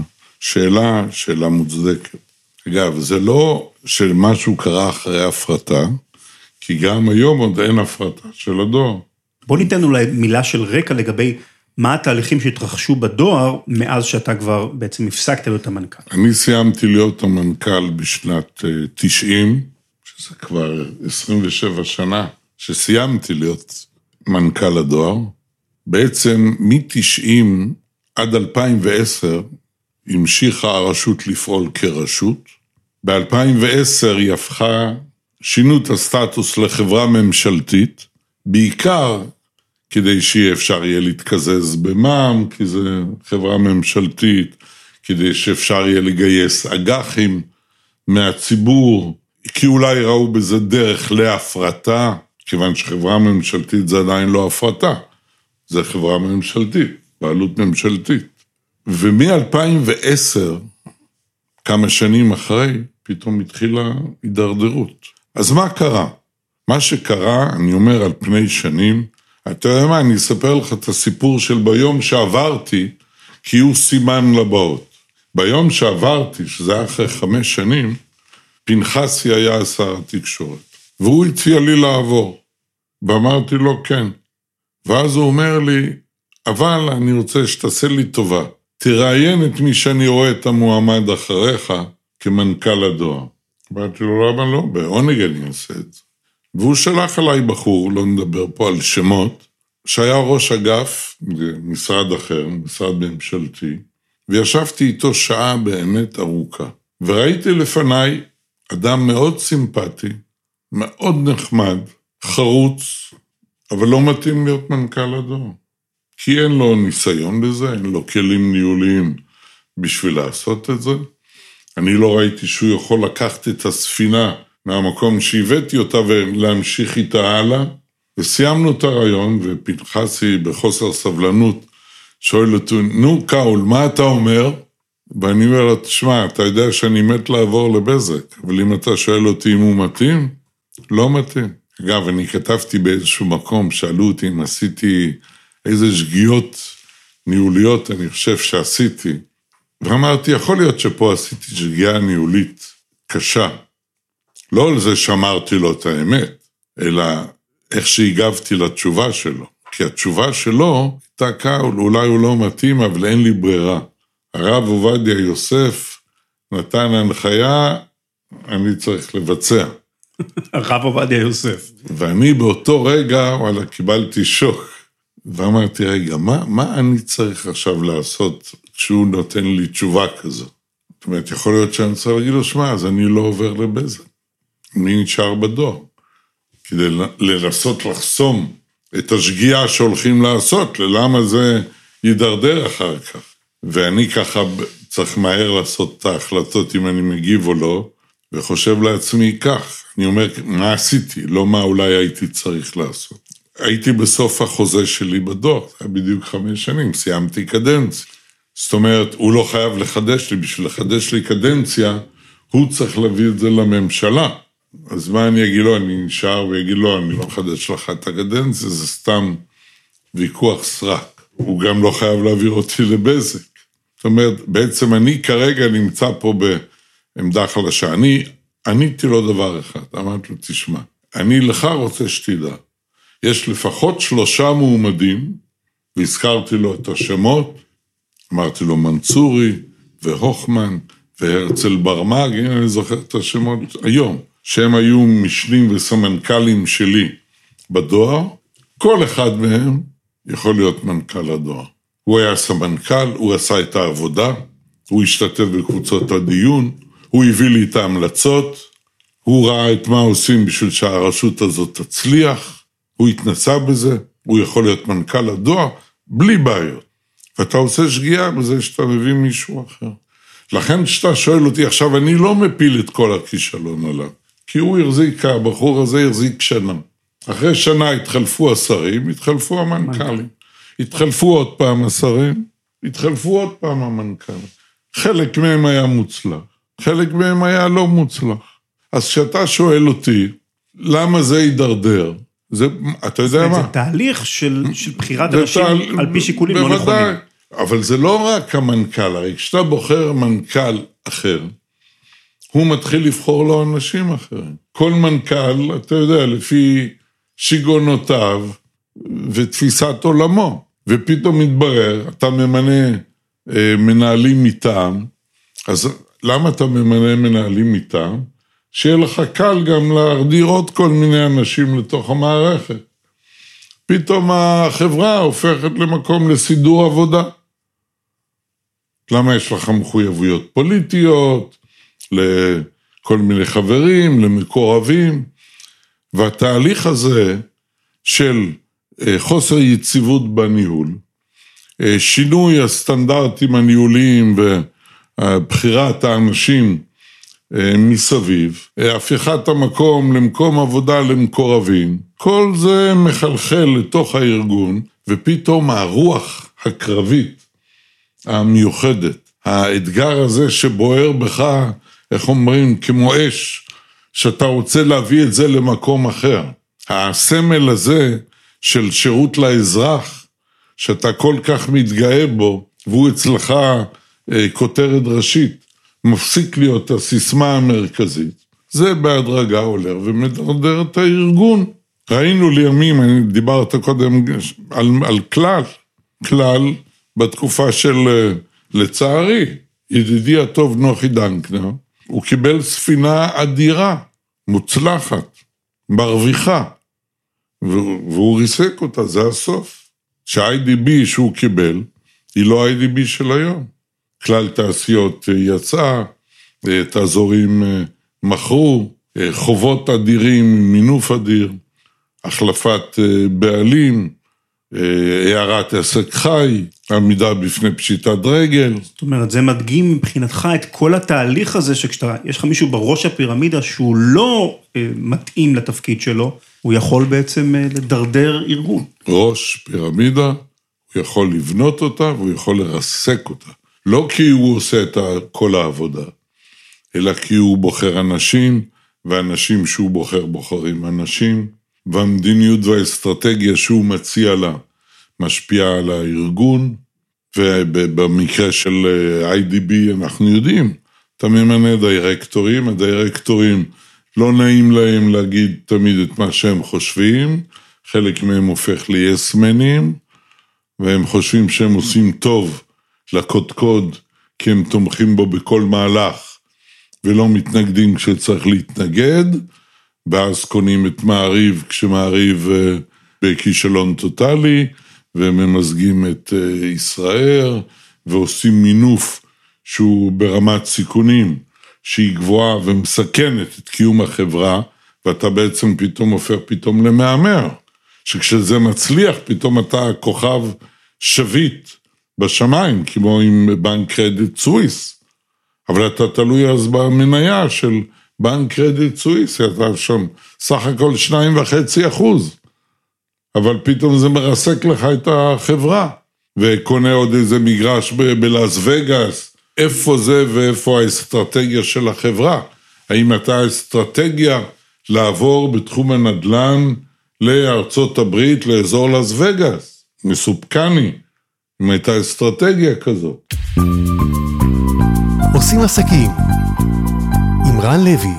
השאלה, שאלה מוצדקת. אגב, זה לא שמשהו קרה אחרי הפרטה, כי גם היום עוד אין הפרטה של הדואר. בוא ניתן אולי מילה של רקע לגבי מה התהליכים שהתרחשו בדואר, מאז שאתה כבר בעצם הפסקת להיות המנכ"ל. אני סיימתי להיות המנכ"ל בשנת תשעים, שזה כבר עשרים ושבע שנה, שסיימתי להיות מנכ"ל הדואר. בעצם מ-תשעים עד אלפיים ועשר המשיכה הרשות לפעול כרשות. ב-אלפיים ועשר היא הפכה, שינו את הסטטוס לחברה ממשלתית, בעיקר כדי שיהיה אפשר יהיה להתקזז במע"מ, כי זה חברה ממשלתית, כדי שאפשר יהיה לגייס אג"חים מהציבור, כי אולי ראו בזה דרך להפרטה, כיוון שחברה ממשלתית זה עדיין לא הפרטה, זה חברה ממשלתית, בעלות ממשלתית. ומ-אלפיים ועשר, כמה שנים אחרי, פתאום התחילה הידרדרות. אז מה קרה? מה שקרה, אני אומר על פני שנים, אתה יודע מה, אני אספר לך את הסיפור של ביום שעברתי, כי הוא סימן לבאות. ביום שעברתי, שזה היה אחרי חמש שנים, פנחסי היה שר התקשורת, והוא הציע לי לעבור, ואמרתי לו כן. ואז הוא אומר לי, אבל אני רוצה שתעשה לי טובה, תראיין את מי שאני רואה את המועמד אחריך כמנכ"ל הדואר. אמרתי לו, למה לא? בעונג אני עושה את זה. והוא שלח עליי בחור, לא נדבר פה על שמות, שהיה ראש אגף במשרד אחר, משרד ממשלתי, וישבתי איתו שעה באמת ארוכה. וראיתי לפניי אדם מאוד סימפטי, מאוד נחמד, חרוץ, אבל לא מתאים להיות מנכ"ל הדואר. כי אין לו ניסיון בזה, אין לו כלים ניהוליים בשביל לעשות את זה. אני לא ראיתי שהוא יכול לקחת את הספינה מהמקום שהבאתי אותה ולהמשיך איתה הלאה. וסיימנו את הרעיון, ופנחסי בחוסר סבלנות שואל אותו, נו קאול, מה אתה אומר? ואני אומר לו, תשמע, אתה יודע שאני מת לעבור לבזק, אבל אם אתה שואל אותי אם הוא מתאים, לא מתאים. אגב, אני כתבתי באיזשהו מקום, שאלו אותי אם עשיתי איזה שגיאות ניהוליות, אני חושב שעשיתי, ואמרתי, יכול להיות שפה עשיתי שגיאה ניהולית קשה. לא על זה שאמרתי לו את האמת, אלא איך שהגבתי לתשובה שלו. כי התשובה שלו הייתה קאול, אולי הוא לא מתאים, אבל אין לי ברירה. הרב עובדיה יוסף נתן הנחיה, אני צריך לבצע. הרב עובדיה יוסף. ואני באותו רגע, וואלה, קיבלתי שוק. ואמרתי, רגע, מה, מה אני צריך עכשיו לעשות כשהוא נותן לי תשובה כזו? זאת אומרת, יכול להיות שאני צריך להגיד לו, שמה, אז אני לא עובר לבזק. אני נשאר בדואר. כדי לנסות לחסום את השגיאה שהולכים לעשות, ללמה זה יידרדר אחר כך. ואני ככה צריך מהר לעשות את ההחלטות אם אני מגיב או לא, וחושב לעצמי כך. אני אומר, מה עשיתי? לא מה אולי הייתי צריך לעשות. הייתי בסוף החוזה שלי בדואר, זה היה בדיוק חמש שנים, סיימתי קדנציה. זאת אומרת, הוא לא חייב לחדש לי, בשביל לחדש לי קדנציה, הוא צריך להביא את זה לממשלה. אז מה אני אגיד לו? אני נשאר ויגיד לו, אני לא מחדש לך את הקדנציה, זה סתם ויכוח סרק. הוא גם לא חייב להעביר אותי לבזק. זאת אומרת, בעצם אני כרגע נמצא פה בעמדה חלשה. אני עניתי לו דבר אחד, אמרתי לו, תשמע, אני לך רוצה שתדע. יש לפחות שלושה מועמדים, והזכרתי לו את השמות, אמרתי לו מנצורי והוכמן והרצל ברמג, הנה אני זוכר את השמות היום, שהם היו משנים וסמנכלים שלי בדואר, כל אחד מהם יכול להיות מנכ"ל הדואר. הוא היה סמנכ"ל, הוא עשה את העבודה, הוא השתתף בקבוצות הדיון, הוא הביא לי את ההמלצות, הוא ראה את מה עושים בשביל שהרשות הזאת תצליח, הוא התנסה בזה, הוא יכול להיות מנכ"ל הדואר, בלי בעיות. ואתה עושה שגיאה בזה שאתה מביא מישהו אחר. לכן שאתה שואל אותי, עכשיו אני לא מפיל את כל הכישלון עליו, כי הוא הרזיק, הבחור הזה הרזיק שנה. אחרי שנה התחלפו השרים, התחלפו המנכ"לים. התחלפו עוד פעם השרים, התחלפו עוד פעם המנכ"לים. חלק מהם היה מוצלח, חלק מהם היה לא מוצלח. אז כשאתה שואל אותי, למה זה יידרדר? זה, אתה יודע מה? זה תהליך של, של בחירת אנשים על פי שיקולים לא נכונים. אבל זה לא רק המנכ"ל, הרי כשאתה בוחר מנכ"ל אחר, הוא מתחיל לבחור לו אנשים אחרים. כל מנכ"ל, אתה יודע, לפי שיגונותיו ותפיסת עולמו, ופתאום מתברר, אתה ממנה אה, מנהלים מטעם, אז למה אתה ממנה מנהלים מטעם? שיהיה לך קל גם להרדיר עוד כל מיני אנשים לתוך המערכת. פתאום החברה הופכת למקום לסידור עבודה. למה יש לך מחויבויות פוליטיות, לכל מיני חברים, למקורבים, והתהליך הזה של חוסר יציבות בניהול, שינוי הסטנדרטים הניהוליים ובחירת האנשים מסביב, הפיכת המקום למקום עבודה למקורבים, כל זה מחלחל לתוך הארגון, ופתאום הרוח הקרבית המיוחדת, האתגר הזה שבוער בך, איך אומרים, כמו אש, שאתה רוצה להביא את זה למקום אחר. הסמל הזה של שירות לאזרח, שאתה כל כך מתגאה בו, והוא אצלך אה, כותרת ראשית, מפסיק להיות הסיסמה המרכזית, זה בהדרגה עולה ומדרדר את הארגון. ראינו לימים, אני דיברת קודם על, על כלל, כלל בתקופה של, לצערי, ידידי הטוב נוחי דנקנר, הוא קיבל ספינה אדירה, מוצלחת, מרוויחה, והוא ריסק אותה, זה הסוף. שה-איי די בי שהוא קיבל, היא לא ה-איי די בי של היום. כלל תעשיות יצאה, את האזורים מכרו, חובות אדירים, מינוף אדיר, החלפת בעלים, הערת עסק חי, עמידה בפני פשיטת רגל. זאת אומרת, זה מדגים מבחינתך את כל התהליך הזה, שכשיש לך מישהו בראש הפירמידה שהוא לא מתאים לתפקיד שלו, הוא יכול בעצם לדרדר ארגון. ראש פירמידה, הוא יכול לבנות אותה והוא יכול לרסק אותה. לא כי הוא עושה את כל העבודה, אלא כי הוא בוחר אנשים, ואנשים שהוא בוחר בוחרים אנשים, והמדיניות והאסטרטגיה שהוא מציע לה, משפיעה על הארגון, ובמקרה של איי די בי אנחנו יודעים, אתה ממנה דירקטורים, הדירקטורים לא נעים להם להגיד תמיד את מה שהם חושבים, חלק מהם הופך ליסמנים, והם חושבים שהם עושים טוב לקודקוד, כי הם תומכים בו בכל מהלך, ולא מתנגדים כשצריך להתנגד, ואז קונים את מעריב כשמעריב בכישלון טוטלי, וממזגים את ישראל, ועושים מינוף שהוא ברמת סיכונים, שהיא גבוהה ומסכנת את קיום החברה, ואתה בעצם פתאום הופך פתאום למאמר, שכשזה מצליח פתאום אתה כוכב שביט בשמיים, כמו עם בנק קרדיט סוויס, אבל אתה תלוי אז במניה של בנק קרדיט סוויס, אתה שם סך הכל שניים וחצי אחוז, אבל פתאום זה מרסק לך את החברה, וקונה עוד איזה מגרש בלאס וגאס, איפה זה ואיפה האסטרטגיה של החברה? האם אתה האסטרטגיה לעבור בתחום הנדל"ן לארצות הברית, לאזור לאס וגאס? מסופקני, אם הייתה אסטרטגיה כזאת. עושים עסקים עם רן לוי.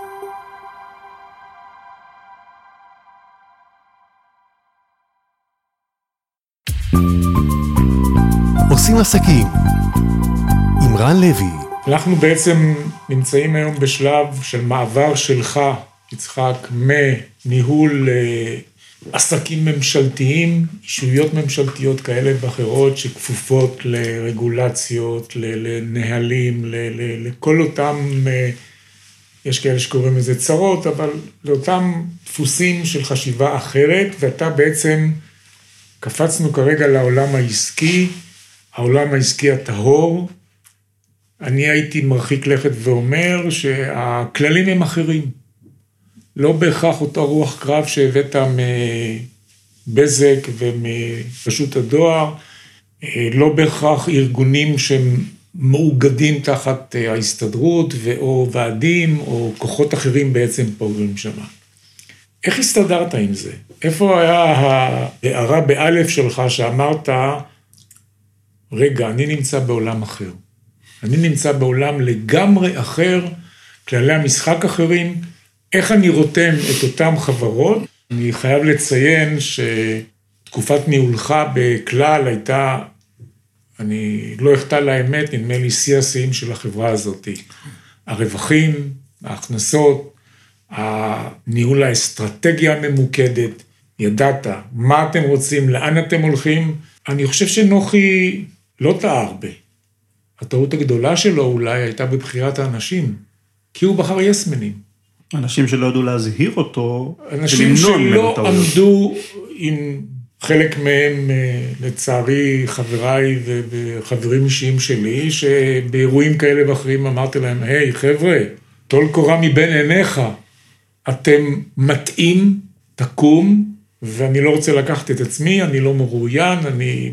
עושים עסקים עם רן לוי. אנחנו בעצם נמצאים היום בשלב של מעבר שלך, יצחק, מניהול עסקים ממשלתיים, אישויות ממשלתיות כאלה ואחרות שכפופות לרגולציות, לנהלים, לכל אותם, יש כאלה שקוראים לזה צרות, אבל לאותם דפוסים של חשיבה אחרת, ואתה בעצם קפצנו כרגע לעולם העסקי, העולם העסקי הטהור. אני הייתי מרחיק לכת ואומר שהכללים הם אחרים. לא בהכרח אותה רוח קרב שהבאת מבזק ומרשות הדואר, לא בהכרח ארגונים שמאוגדים תחת ההסתדרות או ועדים או כוחות אחרים בעצם פועלים שם. איך הסתדרת עם זה? איפה היה ההערה באלף שלך שאמרת, רגע, אני נמצא בעולם אחר. אני נמצא בעולם לגמרי אחר, כללי המשחק אחרים, איך אני רותם את אותם חברות? אני חייב לציין שתקופת ניהולך בכלל הייתה, אני לא אחטא לאמת, נדמה לי שיא השיאים של החברה הזאת. הרווחים, ההכנסות, הניהול האסטרטגיה הממוקדת, ידעת מה אתם רוצים, לאן אתם הולכים. אני חושב שנוחי לא טעה הרבה. הטעות הגדולה שלו אולי הייתה בבחירת האנשים, כי הוא בחר יסמנים. אנשים שלא ידעו להזהיר אותו, אנשים שלא עמדו עם חלק מהם, לצערי, חבריי וחברים אישיים שלי, שבאירועים כאלה ואחרים אמרתי להם, היי, חבר'ה, טול קורה מבין עיניך, אתם מתאים, תקום, ואני לא רוצה לקחת את עצמי, אני לא מרואיין, אני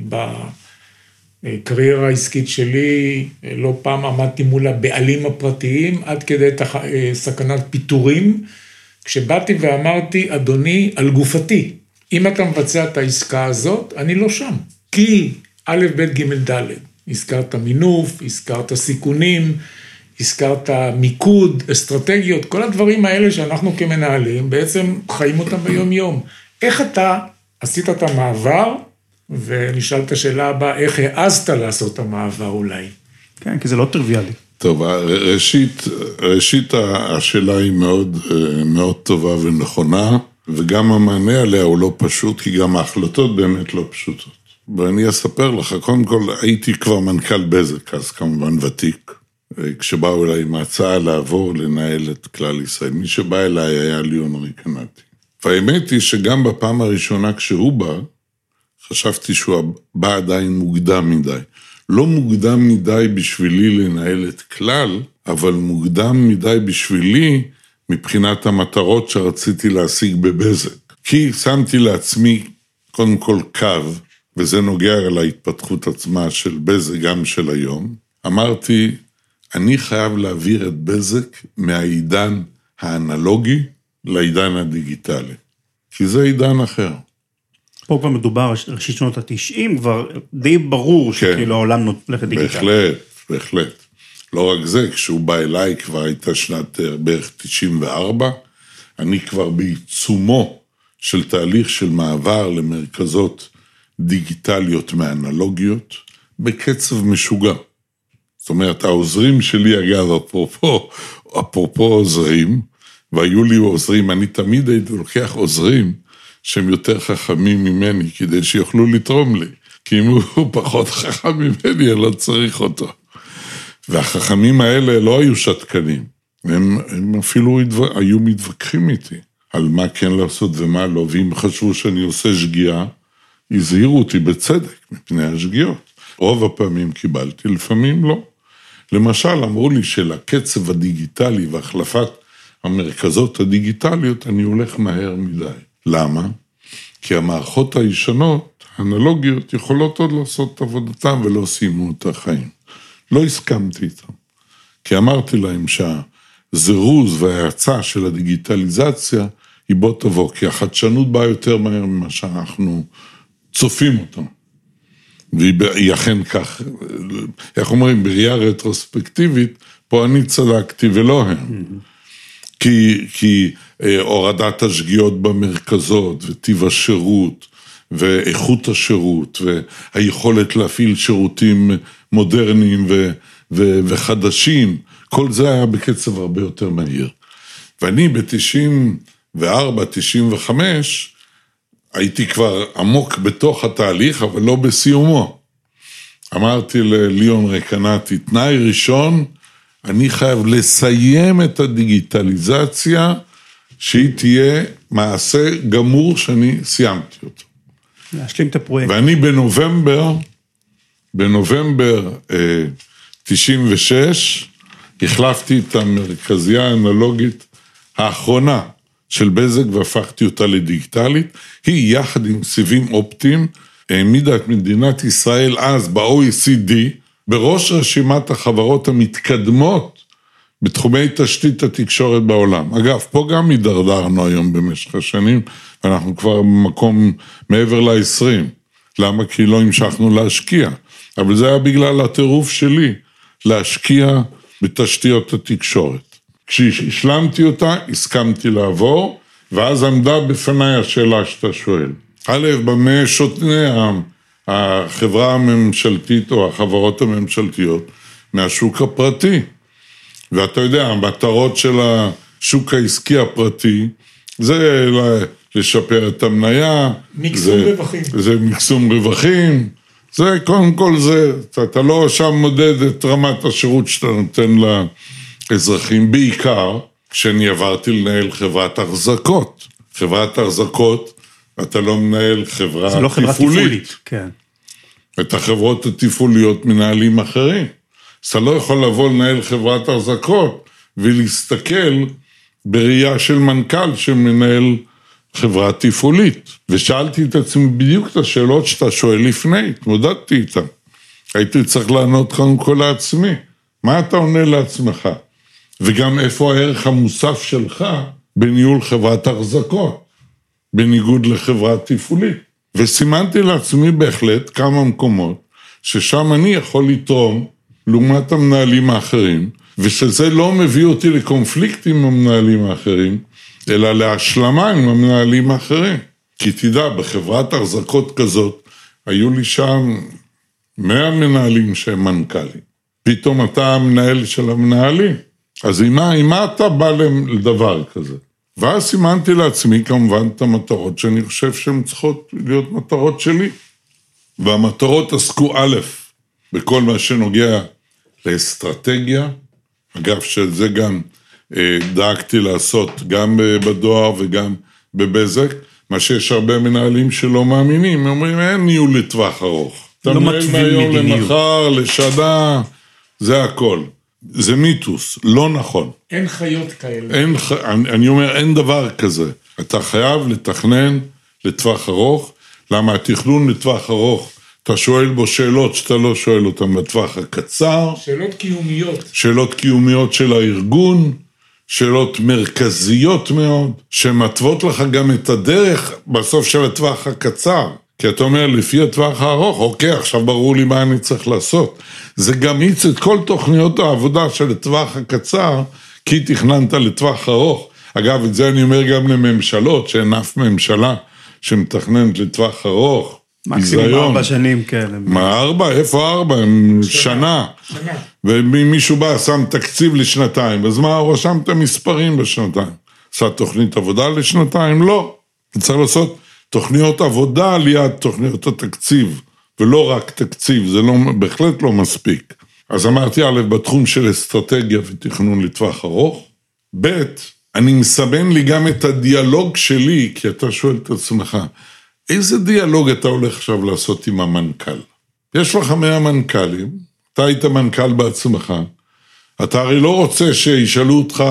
בקריירה העסקית שלי לא פעם עמדתי מול הבעלים הפרטיים, עד כדי סכנת פיטורים, כשבאתי ואמרתי, אדוני, על גופתי, אם אתה מבצע את העסקה הזאת, אני לא שם. כי א', ב', ג', ד', הזכרת מינוף, הזכרת סיכונים, הזכרת מיקוד, אסטרטגיות, כל הדברים האלה שאנחנו כמנהלים בעצם חיים אותם ביום יום. איך אתה עשית את המעבר, ונשאל את השאלה הבאה, איך העזת לעשות את המעבר אולי? כן, כי זה לא טריוויאלי. טוב, ראשית, ראשית השאלה היא מאוד, מאוד טובה ונכונה, וגם המענה עליה הוא לא פשוט, כי גם ההחלטות באמת לא פשוטות. ואני אספר לך, קודם כל הייתי כבר מנכ"ל בזק, אז כמובן ותיק, כשבאו אליי עם ההצעה לעבור לנהל את כלל ישראל, מי שבא אליי היה ליאון רקנאטי. והאמת היא שגם בפעם הראשונה כשהוא בא, חשבתי שהוא בא עדיין מוקדם מדי. לא מוקדם מדי בשבילי לנהל את כלל, אבל מוקדם מדי בשבילי מבחינת המטרות שרציתי להשיג בבזק. כי שמתי לעצמי קודם כל קו, וזה נוגע להתפתחות עצמה של בזק גם של היום. אמרתי, אני חייב להעביר את בזק מהעידן האנלוגי לעידן הדיגיטלי. כי זה עידן אחר. פה כבר מדובר, ראשית שנות ה-תשעים, כבר די ברור שכאילו העולם הולך לדיגיטל. בהחלט, בהחלט. לא רק זה, כשהוא בא אליי כבר הייתה שנת בערך תשעים וארבע, אני כבר בעיצומו של תהליך של מעבר למרכזות דיגיטליות מאנלוגיות, בקצב משוגע. זאת אומרת, העוזרים שלי, אגב, אפרופו, אפרופו עוזרים, והיו לי עוזרים, אני תמיד הייתי לוקח עוזרים, שהם יותר חכמים ממני, כדי שיוכלו לתרום לי. כי אם הוא פחות חכם ממני, אני לא צריך אותו. והחכמים האלה לא היו שתקנים. הם, הם אפילו היו מתווכחים איתי, על מה כן לעשות ומה לא, ואם חשבו שאני עושה שגיאה, הזהירו אותי בצדק, מפני השגיאות. רוב הפעמים קיבלתי, לפעמים לא. למשל, אמרו לי שלקצב הדיגיטלי והחלפת המרכזות הדיגיטליות, אני הולך מהר מדי. למה? כי המערכות הישנות, האנלוגיות, יכולות עוד לעשות את עבודתם ולא סיימו את החיים. לא הסכמתי איתם. כי אמרתי להם שהזירוז וההאצה של הדיגיטליזציה היא בוא תבוא, כי החדשנות באה יותר מהר ממה שאנחנו צופים אותם. והיא אכן כך, איך אומרים, בראייה רטרוספקטיבית, פה אני צדקתי ולא הם. כי, כי הורדת השגיאות במרכזות, וטיב השירות, ואיכות השירות, והיכולת להפעיל שירותים מודרניים ו, ו, וחדשים, כל זה היה בקצב הרבה יותר מהיר. ואני ב-תשעים וארבע תשעים וחמש, הייתי כבר עמוק בתוך התהליך, אבל לא בסיומו. אמרתי לליאון רקנאטי, תנאי ראשון, אני חייב לסיים את הדיגיטליזציה, שהיא תהיה מעשה גמור שאני סיימתי אותו. להשלים את הפרויקט. ואני בנובמבר, בנובמבר אה, תשעים ושש, החלפתי את המרכזייה האנלוגית האחרונה של בזק, והפכתי אותה לדיגיטלית. היא יחד עם סיבים אופטיים, העמידה את מדינת ישראל אז ב-או אי סי די, בראש רשימת החברות המתקדמות, בתחומי תשתית התקשורת בעולם. אגב, פה גם הידרדרנו היום במשך השנים, ואנחנו כבר במקום מעבר ל-עשרים. למה? כי לא המשכנו להשקיע. אבל זה היה בגלל הטירוף שלי, להשקיע בתשתיות התקשורת. כשהשלמתי אותה, הסכמתי לעבור, ואז עמדה בפני השאלה שאתה שואל. א', במה שוטני החברה הממשלתית או החברות הממשלתיות מהשוק הפרטי. ואתה יודע, המטרות של השוק העסקי הפרטי, זה לשפר את המניה. מקסום זה, רווחים. זה מקסום רווחים. זה, קודם כל זה, אתה, אתה לא שם מודד את רמת השירות שאתה נותן לאזרחים, בעיקר כשאני עברתי לנהל חברת החזקות. חברת החזקות, אתה לא מנהל חברה תפעולית. זה לא חברה תפעולית, כן. את החברות התפעוליות מנהלים אחרים. אז אתה לא יכול לבוא לנהל חברת החזקות, ולהסתכל בראייה של מנכ"ל שמנהל חברה תפעולית. ושאלתי את עצמי בדיוק את השאלות שאתה שואל לפני, התמודדתי איתן. הייתי צריך לענות קודם כל לעצמי. מה אתה עונה לעצמך? וגם איפה הערך המוסף שלך בניהול חברת החזקות, בניגוד לחברה תפעולית. וסימנתי לעצמי בהחלט כמה מקומות, ששם אני יכול לתרום לעומת המנהלים האחרים, ושזה לא מביא אותי לקונפליקט עם המנהלים האחרים, אלא להשלמה עם המנהלים האחרים. כי תדע, בחברת החזקות כזאת, היו לי שם מאה מנהלים שהם מנכ"לים. פתאום אתה המנהל של המנהלים. אז עם מה, עם מה אתה בא לדבר כזה? ואז סימנתי לעצמי כמובן את המטרות שאני חושב שהן צריכות להיות מטרות שלי. והמטרות עסקו א', בכל מה שנוגע לאסטרטגיה, אגב שזה גם אה, דאגתי לעשות גם בדואר וגם בבזק, מה שיש הרבה מנהלים שלא מאמינים, הם אומרים אין ניהול לטווח ארוך. לא מתווים מהיום מדיניות. למחר, לשנה, זה הכל. זה מיתוס, לא נכון. אין חיות כאלה. אין, אני, אני אומר, אין דבר כזה. אתה חייב לתכנן לטווח ארוך, למה התכנון לטווח ארוך, אתה שואל בו שאלות שאתה לא שואל אותן בטווח הקצר. שאלות קיומיות. שאלות קיומיות של הארגון, שאלות מרכזיות מאוד, שמטוות לך גם את הדרך בסוף של הטווח הקצר. כי אתה אומר, לפי הטווח הארוך, אוקיי, עכשיו ברור לי מה אני צריך לעשות. זה גם מאיץ את כל תוכניות העבודה של הטווח הקצר, כי תכננת לטווח ארוך. אגב, את זה אני אומר גם לממשלות, שאין אף ממשלה שמתכננת לטווח ארוך. מקסימום ארבע שנים, כן. מה ארבע? איפה ארבע? שנה. שנה. ומישהו בא, שם תקציב לשנתיים, אז מה, רשם את המספרים בשנתיים? עשה תוכנית עבודה לשנתיים? לא. צריך לעשות תוכניות עבודה ליד תוכניות התקציב, ולא רק תקציב, זה לא, בהחלט לא מספיק. אז אמרתי, א', בתחום של אסטרטגיה ותכנון לטווח ארוך, ב', אני מסמן לי גם את הדיאלוג שלי, כי אתה שואל את עצמך, איזה דיאלוג אתה הולך עכשיו לעשות עם המנכ"ל? יש לך מאה מנכ"לים, אתה היית מנכ"ל בעצמך, אתה הרי לא רוצה שישאלו אותך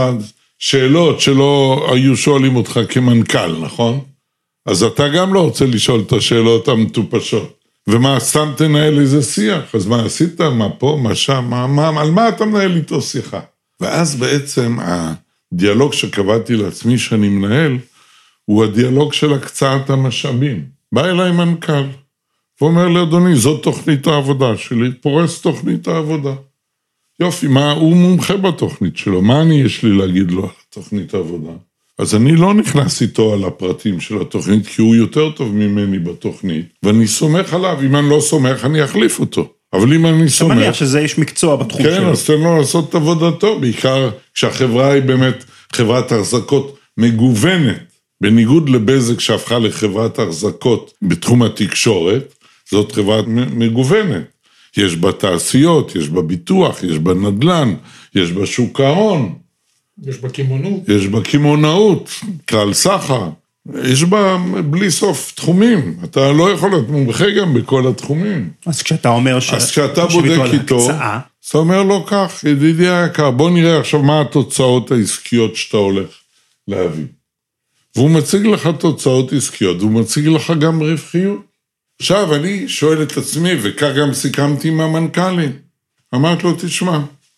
שאלות שלא היו שואלים אותך כמנכ"ל, נכון? אז אתה גם לא רוצה לשאול את השאלות המטופשות. ומה, סתם תנהל איזה שיח? אז מה עשית? מה פה? מה שם? מה, מה, על מה אתה מנהל איתו שיחה? ואז בעצם הדיאלוג שקבעתי לעצמי שאני מנהל, הוא הדיאלוג של הקצאת המשאבים. בא אליי מנכ"ל, ואומר לי, אדוני, זאת תוכנית העבודה שלי, פורס תוכנית העבודה. יופי, מה, הוא מומחה בתוכנית שלו, מה אני יש לי להגיד לו על תוכנית העבודה? אז אני לא נכנס איתו על הפרטים של התוכנית, כי הוא יותר טוב ממני בתוכנית, ואני סומך עליו, אם אני לא סומך, אני אחליף אותו. אבל אם אני סומך... אתה מניח שזה יש מקצוע בתחום כן, שלו. כן, אז תן לו לעשות את עבודתו, בעיקר כשהחברה היא באמת חברת החזקות מגוונת, בניגוד לבזק שהפכה לחברת החזקות בתחום התקשורת, זאת חברה מגוונת. יש בה תעשיות, יש בה ביטוח, יש בה נדל"ן, יש בה שוק ההון. יש בה כימונות. יש בה כימונאות, קהל סחר. יש בה בלי סוף תחומים. אתה לא יכול להיות מומחה גם בכל התחומים. אז כשאתה אומר ש... אז כשאתה בודק איתו, אתה אומר לו כך, ידידי היקר, בוא נראה עכשיו מה התוצאות העסקיות שאתה הולך להביא. והוא מציג לך תוצאות עסקיות, והוא מציג לך גם רווחיות. עכשיו, אני שואל את עצמי, וכך גם סיכמתי עם המנכ"לים. אמרתי לו, תשמע,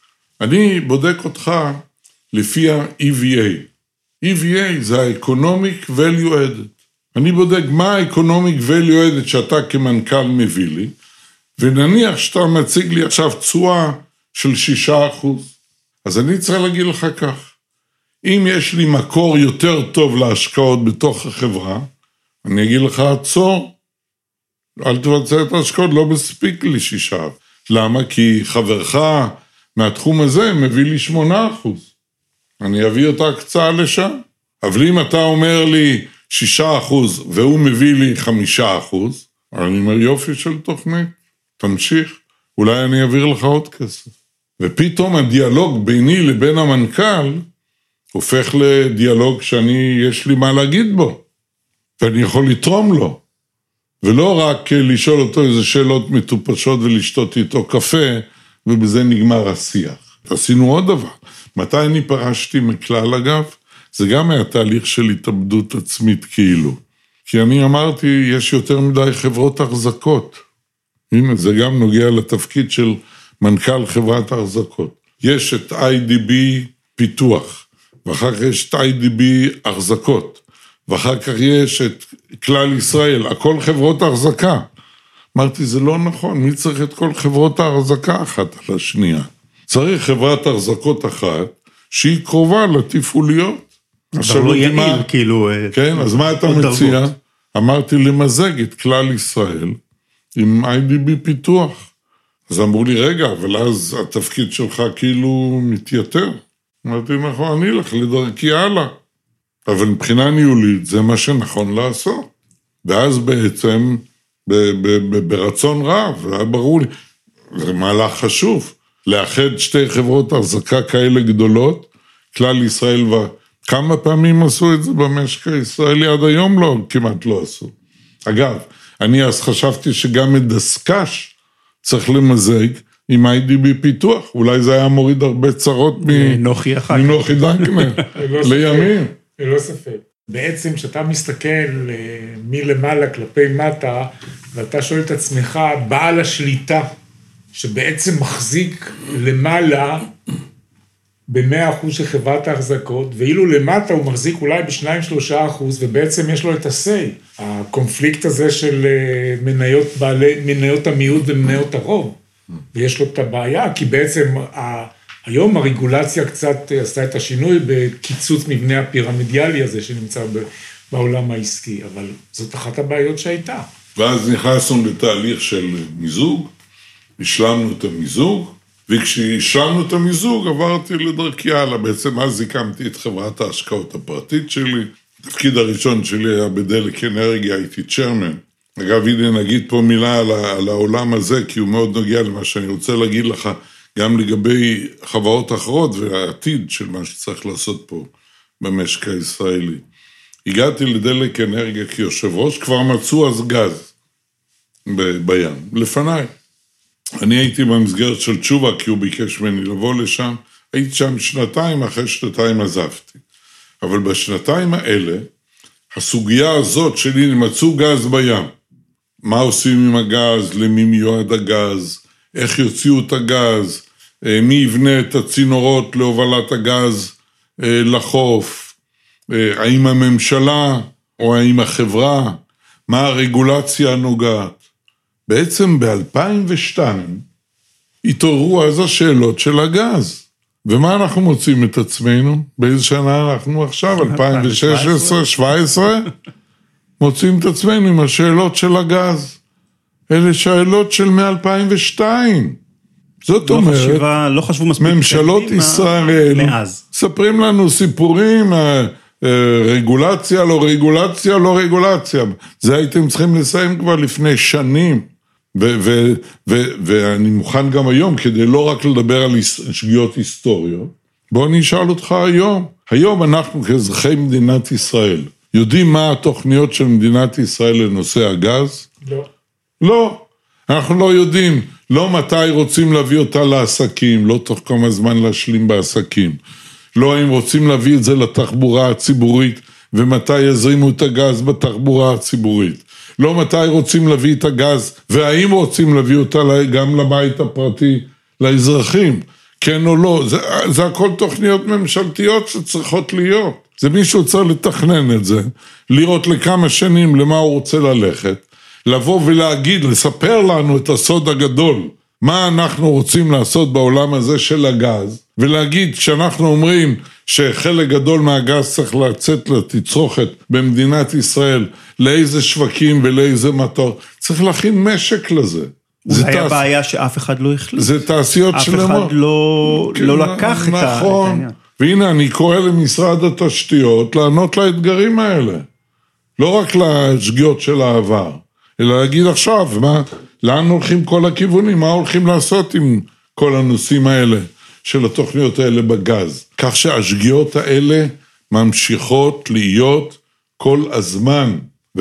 אני בודק אותך לפי ה-E V A. E V A זה ה-Economic Value Added. אני בודק מה ה-Economic Value Added שאתה כמנכ"ל מביא לי, ונניח שאתה מציג לי עכשיו תשואה של שישה אחוז. אז אני צריך להגיד לך כך, אם יש לי מקור יותר טוב להשקעות בתוך החברה, אני אגיד לך, עצור, אל תבצע את ההשקעות, לא מספיק לי שישה. למה? כי חברך מהתחום הזה מביא לי שמונה אחוז. אני אביא אותה הקצאה לשם. אבל אם אתה אומר לי שישה אחוז, והוא מביא לי חמישה אחוז, אני אומר יופי של תוכנית, תמשיך, אולי אני אעביר לך עוד כסף. ופתאום הדיאלוג ביני לבין המנכ"ל, הופך לדיאלוג שאני, יש לי מה להגיד בו, ואני יכול לתרום לו, ולא רק לשאול אותו איזה שאלות מטופשות ולשתות איתו קפה, ובזה נגמר השיח. עשינו עוד דבר. מתי אני פרשתי מכלל אגב? זה גם היה תהליך של התאבדות עצמית כאילו. כי אני אמרתי, יש יותר מדי חברות החזקות. הנה, זה גם נוגע לתפקיד של מנכ"ל חברת החזקות. יש את איי די בי פיתוח, ואחר כך יש את איי די בי החזקות, ואחר כך יש את כלל ישראל, הכל חברות החזקה. אמרתי, זה לא נכון, מי צריך את כל חברות ההחזקה אחת על השנייה? צריך חברת החזקות אחת, שהיא קרובה לתפעוליות. אבל לא יעיל, כאילו... כן, אז מה אתה מציע? אמרתי, למזג את כלל ישראל עם איי די בי פיתוח. אז אמרו לי, רגע, אבל אז התפקיד שלך כאילו מתייתר. אמרתי, נכון, אני אלך לדרכי הלאה. אבל מבחינה ניהולית, זה מה שנכון לעשות. ואז בעצם, ברצון רב, היה ברור לי, זה מהלך חשוב, לאחד שתי חברות החזקה כאלה גדולות, כלל ישראל, וכמה פעמים עשו את זה במשק הישראלי, עד היום לא, כמעט לא עשו. אגב, אני אז חשבתי שגם את דסקש צריך למזג עם איי די בי פיתוח, אולי זה היה מוריד הרבה צרות מנוחי אחר. מנוחי דנקנר, לימים. ללא ספק. בעצם כשאתה מסתכל מלמעלה כלפי מטה, ואתה שואל את עצמך, בעל השליטה, שבעצם מחזיק למעלה ב-מאה אחוז של חברת ההחזקות, ואילו למטה הוא מחזיק אולי ב-שניים שלושה אחוז, ובעצם יש לו את הסי. הקונפליקט הזה של מניות, בעלי, מניות המיעוט ומניות הרוב, ויש לו את הבעיה, כי בעצם ה... היום הרגולציה קצת עשתה את השינוי בקיצוץ מבנה הפירמידיאלי הזה שנמצא בעולם העסקי, אבל זאת אחת הבעיות שהייתה. ואז נכנסנו לתהליך של מיזוג, השלמנו את המיזוג, וכשהשלמנו את המיזוג עברתי לדרכי הלאה, בעצם אז הקמתי את חברת ההשקעות הפרטית שלי, התפקיד הראשון שלי היה בדלק אנרגיה, הייתי צ'רמן. אגב, הנה נגיד פה מילה על, על העולם הזה, כי הוא מאוד נוגע למה שאני רוצה להגיד לך, גם לגבי חברות אחרות והעתיד של מה שצריך לעשות פה במשק הישראלי. הגעתי לדלק אנרגיה כיושב ראש, כבר מצאו אז גז ב- בים, לפניי. אני הייתי במסגרת של תשובה, כי הוא ביקש ממני לבוא לשם, הייתי שם שנתיים, אחרי שנתיים עזבתי. אבל בשנתיים האלה, הסוגיה הזאת שלי, מצאו גז בים. מה עושים עם הגז, למי מיועד הגז, איך יוציאו את הגז, מי יבנה את הצינורות להובלת הגז לחוף, האם הממשלה או האם החברה, מה הרגולציה הנוגעת. בעצם ב-אלפיים ושתיים התעוררו אז השאלות של הגז. ומה אנחנו מוצאים את עצמנו? באיזה שנה אנחנו עכשיו? אלפיים ושש עשרה, שבע עשרה? מוצאים את עצמנו עם השאלות של הגז. אלה שאלות של מ-אלפיים ושתיים. זאת לא אומרת, חשיבה, לא חשבו מספיק ממשלות ישראל, מאז. ספרים לנו סיפורים, רגולציה, לא רגולציה, לא רגולציה. זה הייתם צריכים לסיים כבר לפני שנים. ו- ו- ו- ואני מוכן גם היום, כדי לא רק לדבר על שגיאות היסטוריות, בוא נשאל אותך היום. היום אנחנו כאזרחי מדינת ישראל, יודעים מה התוכניות של מדינת ישראל לנושא הגז? לא. לא. אנחנו לא יודעים, לא מתי רוצים להביא אותה לעסקים, לא תוך כמה זמן להשלים בעסקים. לא אם רוצים להביא את זה לתחבורה הציבורית, ומתי יזרימו את הגז בתחבורה הציבורית. לא מתי רוצים להביא את הגז, והאם רוצים להביא אותה גם לבית הפרטי, לאזרחים, כן או לא. זה, זה הכל תוכניות ממשלתיות שצריכות להיות. זה מישהו צריך לתכנן את זה, לראות לכמה שנים למה הוא רוצה ללכת, לבוא ולהגיד, לספר לנו את הסוד הגדול, מה אנחנו רוצים לעשות בעולם הזה של הגז, ולהגיד שאנחנו אומרים שחלק גדול מהגז צריך לצאת לתצרוכת במדינת ישראל, לאיזה שווקים ולאיזה מטור, צריך להכין משק לזה. זה היה בעיה שאף אחד לא החליט. זה תעשיות שלמות. אף אחד לא, לא לקח את העניין. נכון, והנה אני קורא למשרד התשתיות לענות לאתגרים האלה. לא רק לשגיאות של העבר, אלא להגיד עכשיו, מה, לאן הולכים כל הכיוונים, מה הולכים לעשות עם כל הנושאים האלה, של התוכניות האלה בגז. כך שהשגיאות האלה ממשיכות להיות כל הזמן,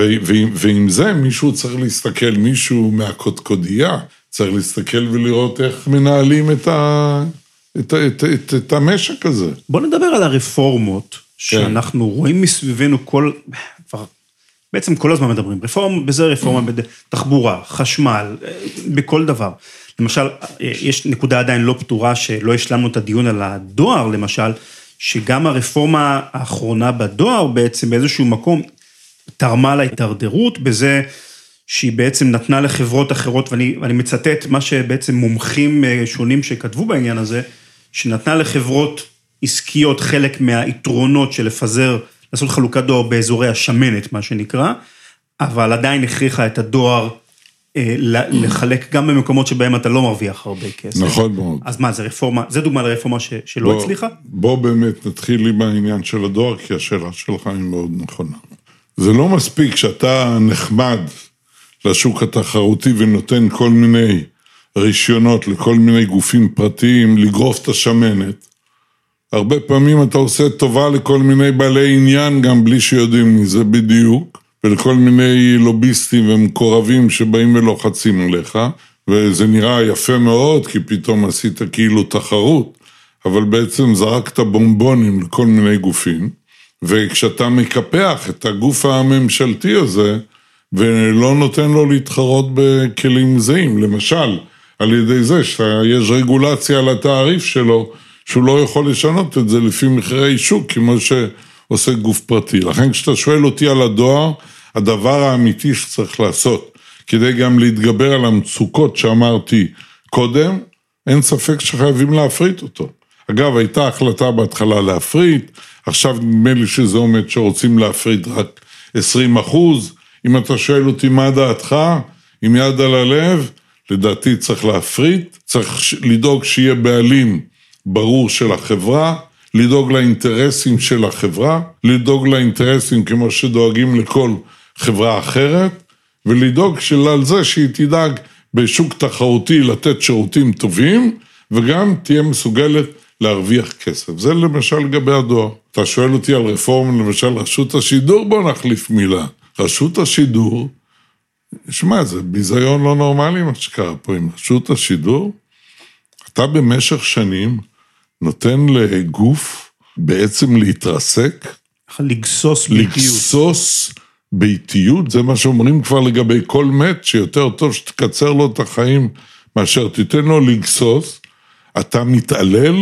ועם זה מישהו צריך להסתכל, מישהו מהקודקודיה, צריך להסתכל ולראות איך מנהלים את, ה, את, את, את, את המשק הזה. בוא נדבר על הרפורמות, שאנחנו כן. רואים מסביבנו כל, כבר, בעצם כל הזמן מדברים, רפורמה, בזה רפורמה בתחבורה, חשמל, בכל דבר. למשל, יש נקודה עדיין לא פתורה, שלא השלמנו את הדיון על הדואר, למשל, שגם הרפורמה האחרונה בדואר, בעצם באיזשהו מקום, תרמה להתדרדרות, בזה שהיא בעצם נתנה לחברות אחרות, ואני, ואני מצטט מה שבעצם מומחים שונים שכתבו בעניין הזה, שנתנה לחברות עסקיות חלק מהיתרונות של לפזר, לעשות חלוקת דואר באזורי השמנת, מה שנקרא, אבל עדיין הכריחה את הדואר אה, לחלק גם במקומות שבהם אתה לא מרוויח הרבה כסף. נכון מאוד. אז מה, זה רפורמה, זה דוגמה לרפורמה ש, שלא בוא, הצליחה? בוא באמת נתחיל עם העניין של הדואר, כי השאלה שלך היא מאוד נכונה. זה לא מספיק שאתה נחמד לשוק התחרותי ונותן כל מיני רישיונות לכל מיני גופים פרטיים, לגרוף את השמנת. הרבה פעמים אתה עושה טובה לכל מיני בעלי עניין, גם בלי שיודעים מזה בדיוק, ולכל מיני לוביסטים ומקורבים שבאים ולוחצים עליך, וזה נראה יפה מאוד, כי פתאום עשית כאילו תחרות, אבל בעצם זרקת בומבונים לכל מיני גופים, וכשאתה מקפח את הגוף הממשלתי הזה, ולא נותן לו להתחרות בכלים זהים, למשל, על ידי זה שיש רגולציה על התעריף שלו, שהוא לא יכול לשנות את זה לפי מחירי שוק, כמו שעושה גוף פרטי. לכן כשאתה שואל אותי על הדואר, הדבר האמיתי שצריך לעשות, כדי גם להתגבר על המצוקות שאמרתי קודם, אין ספק שחייבים להפריט אותו. אגב, הייתה החלטה בהתחלה להפריט, עכשיו נדמה לי שזה עומד שרוצים להפריט רק עשרים אחוז, אם אתה שואל אותי מה דעתך, עם יד על הלב, לדעתי צריך להפריט, צריך לדאוג שיהיה בעלים ברור של החברה, לדאוג לאינטרסים של החברה, לדאוג לאינטרסים כמו שדואגים לכל חברה אחרת, ולדאוג על זה שהיא תדאג בשוק תחרותי לתת שירותים טובים, וגם תהיה מסוגלת להרוויח כסף. זה למשל לגבי הדואר. אתה שואל אותי על רפורמה, למשל רשות השידור, בוא נחליף מילה. רשות השידור, שמע, זה ביזיון לא נורמלי מה שקרה פה עם רשות השידור, אתה במשך שנים נותן לגוף בעצם להתרסק, לגסוס ביתיות. לגסוס ביתיות, זה מה שאומרים כבר לגבי כל מת, שיותר טוב שתקצר לו את החיים, מאשר תיתן לו לגסוס, אתה מתעלל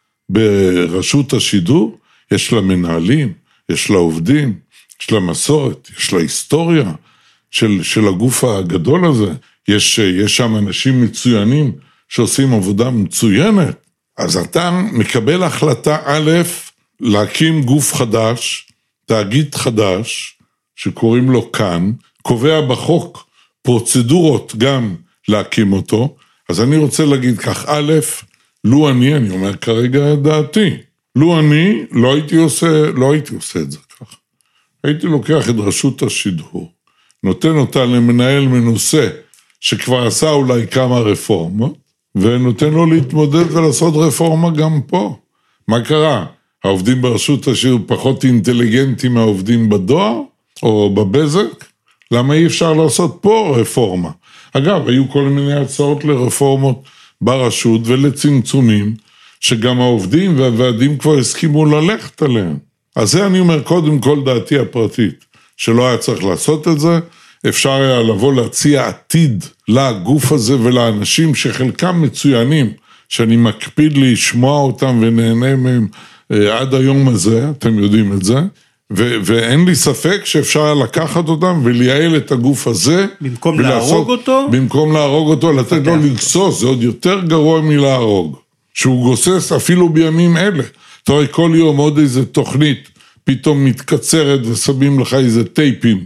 ברשות השידור, יש לה מנהלים, יש לה עובדים, יש לה מסורת, יש לה היסטוריה של, של הגוף הגדול הזה, יש, יש שם אנשים מצוינים שעושים עבודה מצוינת, אז אתה מקבל החלטה א', להקים גוף חדש, תאגיד חדש, שקוראים לו כאן, קובע בחוק פרוצדורות גם להקים אותו, אז אני רוצה להגיד כך, א', לו אני, אני אומר כרגע דעתי, לו אני לא הייתי עושה, לא הייתי עושה את זה כך. הייתי לוקח את רשות השידור, נותן אותה למנהל מנוסה, שכבר עשה אולי כמה רפורמות, ונותן לו להתמודד ולעשות רפורמה גם פה. מה קרה? העובדים ברשות השידור פחות אינטליגנטים מהעובדים בדואר, או בבזק? למה אי אפשר לעשות פה רפורמה? אגב, היו כל מיני הצעות לרפורמות ברשות ולצמצומים, שגם העובדים והוועדים כבר הסכימו ללכת עליהם. אז זה אני אומר קודם כל דעתי הפרטית, שלא היה צריך לעשות את זה, אפשר היה לבוא להציע עתיד לגוף הזה ולאנשים שחלקם מצוינים, שאני מקפיד לשמוע אותם ונהנה מהם עד היום הזה, אתם יודעים את זה, ו- ואין לי ספק שאפשר לקחת אותם ולייעל את הגוף הזה. במקום ולעשות, להרוג אותו? במקום להרוג אותו, לתת לו לגסוס, זה עוד יותר גרוע מלהרוג. שהוא גוסס אפילו בימים אלה. אתה רואה כל יום עוד איזה תוכנית, פתאום מתקצרת ושמים לך איזה טייפים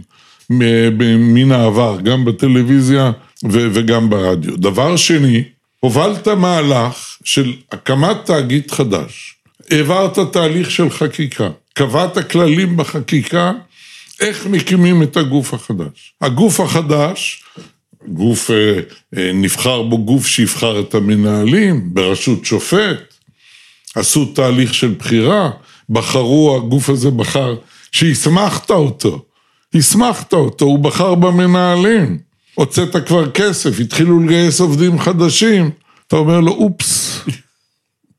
מן העבר, גם בטלוויזיה ו- וגם ברדיו. דבר שני, הובלת מהלך של הקמת תאגיד חדש. העברת תהליך של חקיקה. קבעת כללים בחקיקה, איך מקימים את הגוף החדש. הגוף החדש, גוף, אה, אה, נבחר בו גוף שיבחר את המנהלים, בראשות שופט, עשו תהליך של בחירה, בחרו, הגוף הזה בחר, שהסמכת אותו, הסמכת אותו, הוא בחר במנהלים, הוצאת כבר כסף, התחילו לגייס עובדים חדשים, אתה אומר לו, אופס,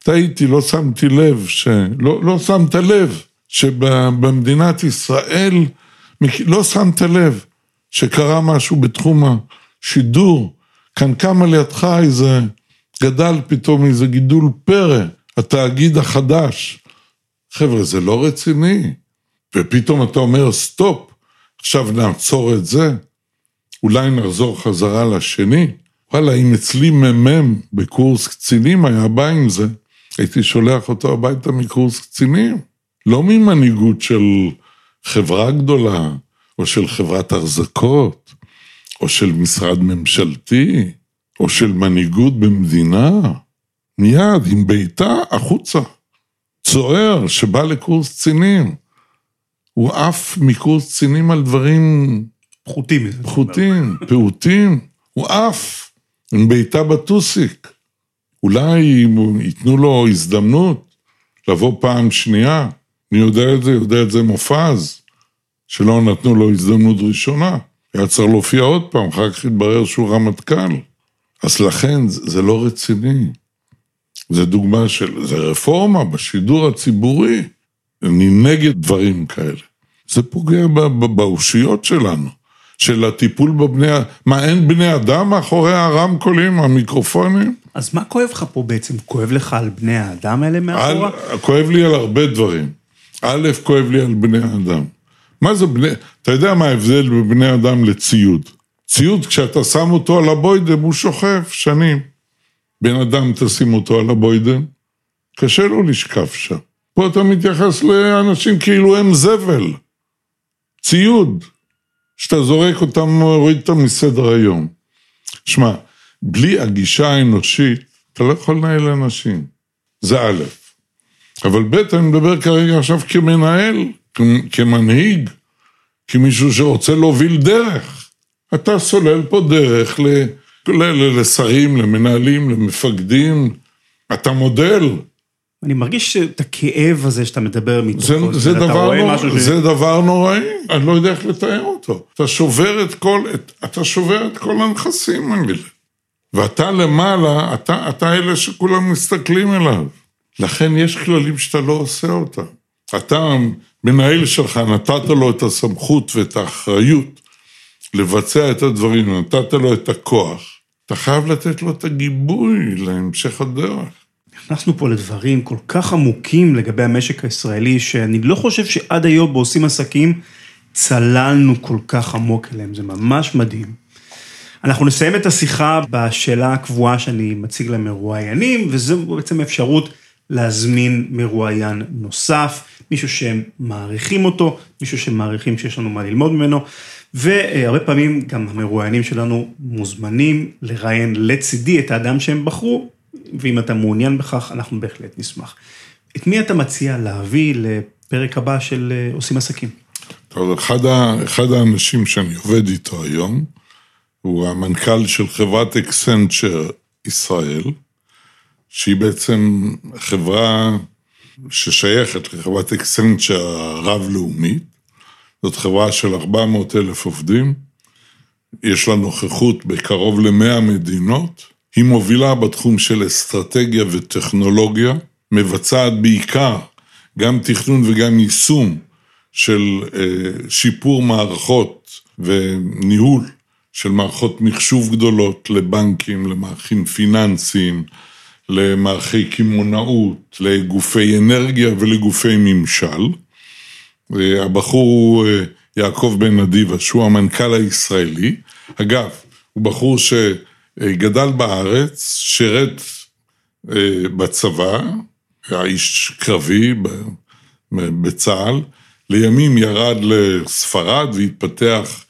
טעיתי, לא שמתי לב, ש... לא, לא שמת לב שבמדינת ישראל, לא שמת לב שקרה משהו בתחום השידור, כאן קם על ידך איזה, גדל פתאום איזה גידול פרא, התאגיד החדש. חבר'ה, זה לא רציני. ופתאום אתה אומר, סטופ, עכשיו נעצור את זה, אולי נחזור חזרה לשני. וואלה, אם אצלי ממם בקורס קצינים היה בא עם זה, הייתי שולח אותו הביתה מקורס קצינים. לא ממנהיגות של חברה גדולה, או של חברת החזקות, או של משרד ממשלתי, או של מנהיגות במדינה. מיד, עם ביתה, החוצה. צוער שבא לקורס קצינים. הוא אף מקורס קצינים על דברים... פחותים. פחותים, פעוטים. הוא אף עם ביתה בטוסיק. אולי ייתנו לו הזדמנות לבוא פעם שנייה. אני יודע את זה, יודע את זה מופז, שלא נתנו לו הזדמנות ראשונה. היה צריך להופיע עוד פעם, אחר כך התברר שהוא רמטכ"ל. אז לכן זה לא רציני. זה דוגמה של, זה רפורמה בשידור הציבורי. אני נגד דברים כאלה. זה פוגע באושיות שלנו, של הטיפול בבני, מה אין בני אדם מאחורי הרמקולים, המיקרופונים? אז מה כואב לך פה בעצם? כואב לך על בני האדם האלה מאחורה? על, כואב לי על הרבה דברים. א', כואב לי על בני האדם. מה זה בני, אתה יודע מה ההבדל בבני אדם לציוד? ציוד, כשאתה שם אותו על הבוידם, הוא שוכב שנים. בן אדם תשים אותו על הבוידם, קשה לו לשכב שם. פה אתה מתייחס לאנשים כאילו הם זבל. ציוד, שאתה זורק אותם, מוריד אותם מסדר היום. שמע, בלי הגישה האנושית, אתה לא יכול לנהל אנשים. זה א', אבל ב', אני מדבר כרגע עכשיו כמנהל, כמנהיג, כמישהו שרוצה להוביל דרך. אתה סולל פה דרך ל... לשרים, למנהלים, למפקדים, אתה מודל. אני מרגיש את הכאב הזה שאתה מדבר מתוכו. זה, זה, דבר, נור... ש... זה דבר נוראי, אני לא יודע איך לתאר אותו. אתה שובר את כל, את, אתה שובר את כל הנכסים, אני מבין. ואתה למעלה, אתה, אתה אלה שכולם מסתכלים אליו. לכן יש כללים שאתה לא עושה אותם. אתה, מנהל שלך, נתת לו את הסמכות ואת האחריות, לבצע את הדברים, נתת לו את הכוח, אתה חייב לתת לו את הגיבוי להמשך הדרך. נכנסנו פה לדברים כל כך עמוקים לגבי המשק הישראלי, שאני לא חושב שעד היום בעושים עסקים, צללנו כל כך עמוק אליהם, זה ממש מדהים. אנחנו נסיים את השיחה בשאלה הקבועה שאני מציג למרואיינים, וזו בעצם אפשרות להזמין מרואיין נוסף, מישהו שהם מעריכים אותו, מישהו שהם מעריכים שיש לנו מה ללמוד ממנו, והרבה פעמים גם המרואיינים שלנו מוזמנים לראיין לצידי את האדם שהם בחרו, ואם אתה מעוניין בכך, אנחנו בהחלט נשמח. את מי אתה מציע להביא לפרק הבא של עושים עסקים? טוב, אחד, ה, אחד האנשים שאני עובד איתו היום, הוא המנכ"ל של חברת אקסנצ'ר ישראל, שהיא בעצם חברה ששייכת לחברת אקסנצ'ר הרב-לאומית, זאת חברה של ארבע מאות אלף עובדים, יש לה נוכחות בקרוב למאה מדינות, היא מובילה בתחום של אסטרטגיה וטכנולוגיה, מבצעת בעיקר גם תכנון וגם יישום של שיפור מערכות וניהול של מערכות מחשוב גדולות לבנקים, למערכים פיננסיים, למערכי כימונאות, לגופי אנרגיה ולגופי ממשל. הבחור הוא יעקב בן אדיבה, שהוא המנכ"ל הישראלי. אגב, הוא בחור שגדל בארץ, שירת בצבא, היה איש קרבי בצה"ל, לימים ירד לספרד והתפתח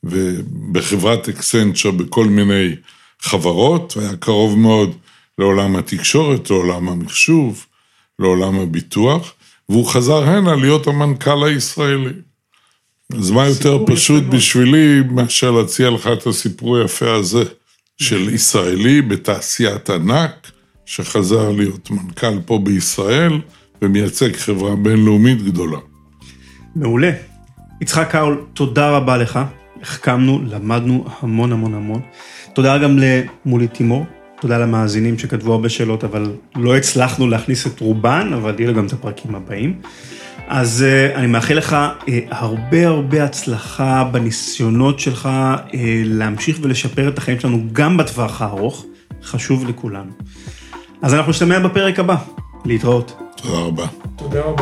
בחברת אקסנצ'ר בכל מיני חברות, והיה קרוב מאוד לעולם התקשורת, לעולם המחשוב, לעולם הביטוח, והוא חזר הנה להיות המנכ"ל הישראלי. אז מה יותר פשוט בשבילי, מאשר להציע לך את הסיפור היפה הזה, של ישראלי בתעשיית ענק, שחזר להיות מנכ"ל פה בישראל, ומייצג חברה בינלאומית גדולה. מעולה. יצחק קאול, תודה רבה לך. החכמנו, למדנו המון המון המון. תודה גם למולי תימור, תודה למאזינים שכתבו הרבה שאלות, אבל לא הצלחנו להכניס את רובן, אבל יהיו גם את הפרקים הבאים. אז אני מאחל לך הרבה הרבה הצלחה בניסיונות שלך להמשיך ולשפר את החיים שלנו גם בטווח הארוך, חשוב לכולנו. אז אנחנו נשתמע בפרק הבא, להתראות. תודה רבה. תודה רבה.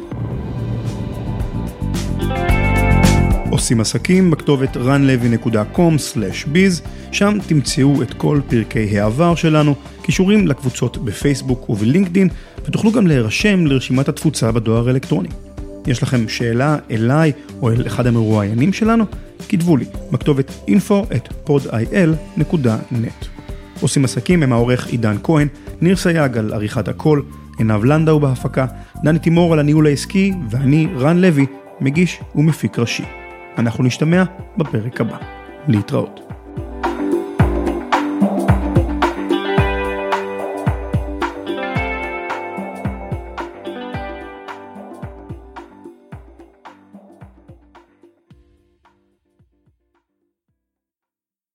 עושים עסקים בכתובת רן לוי נקודה קום סלש ביז, שם תמצאו את כל פרקי העבר שלנו, קישורים לקבוצות בפייסבוק ובלינקדין, ותוכלו גם להירשם לרשימת התפוצה בדואר האלקטרוני. יש לכם שאלה אליי או אל אחד המרואיינים שלנו? כתבו לי בכתובת info at podil נקודה net. עושים עסקים עם העורך עידן כהן, ניר סייג על עריכת הקול, עינב לנדאו בהפקה, דני תימור על הניהול העסקי, ואני רן לוי, מגיש ומפיק ראשי. אנחנו נשתמע בפרק הבא. להתראות.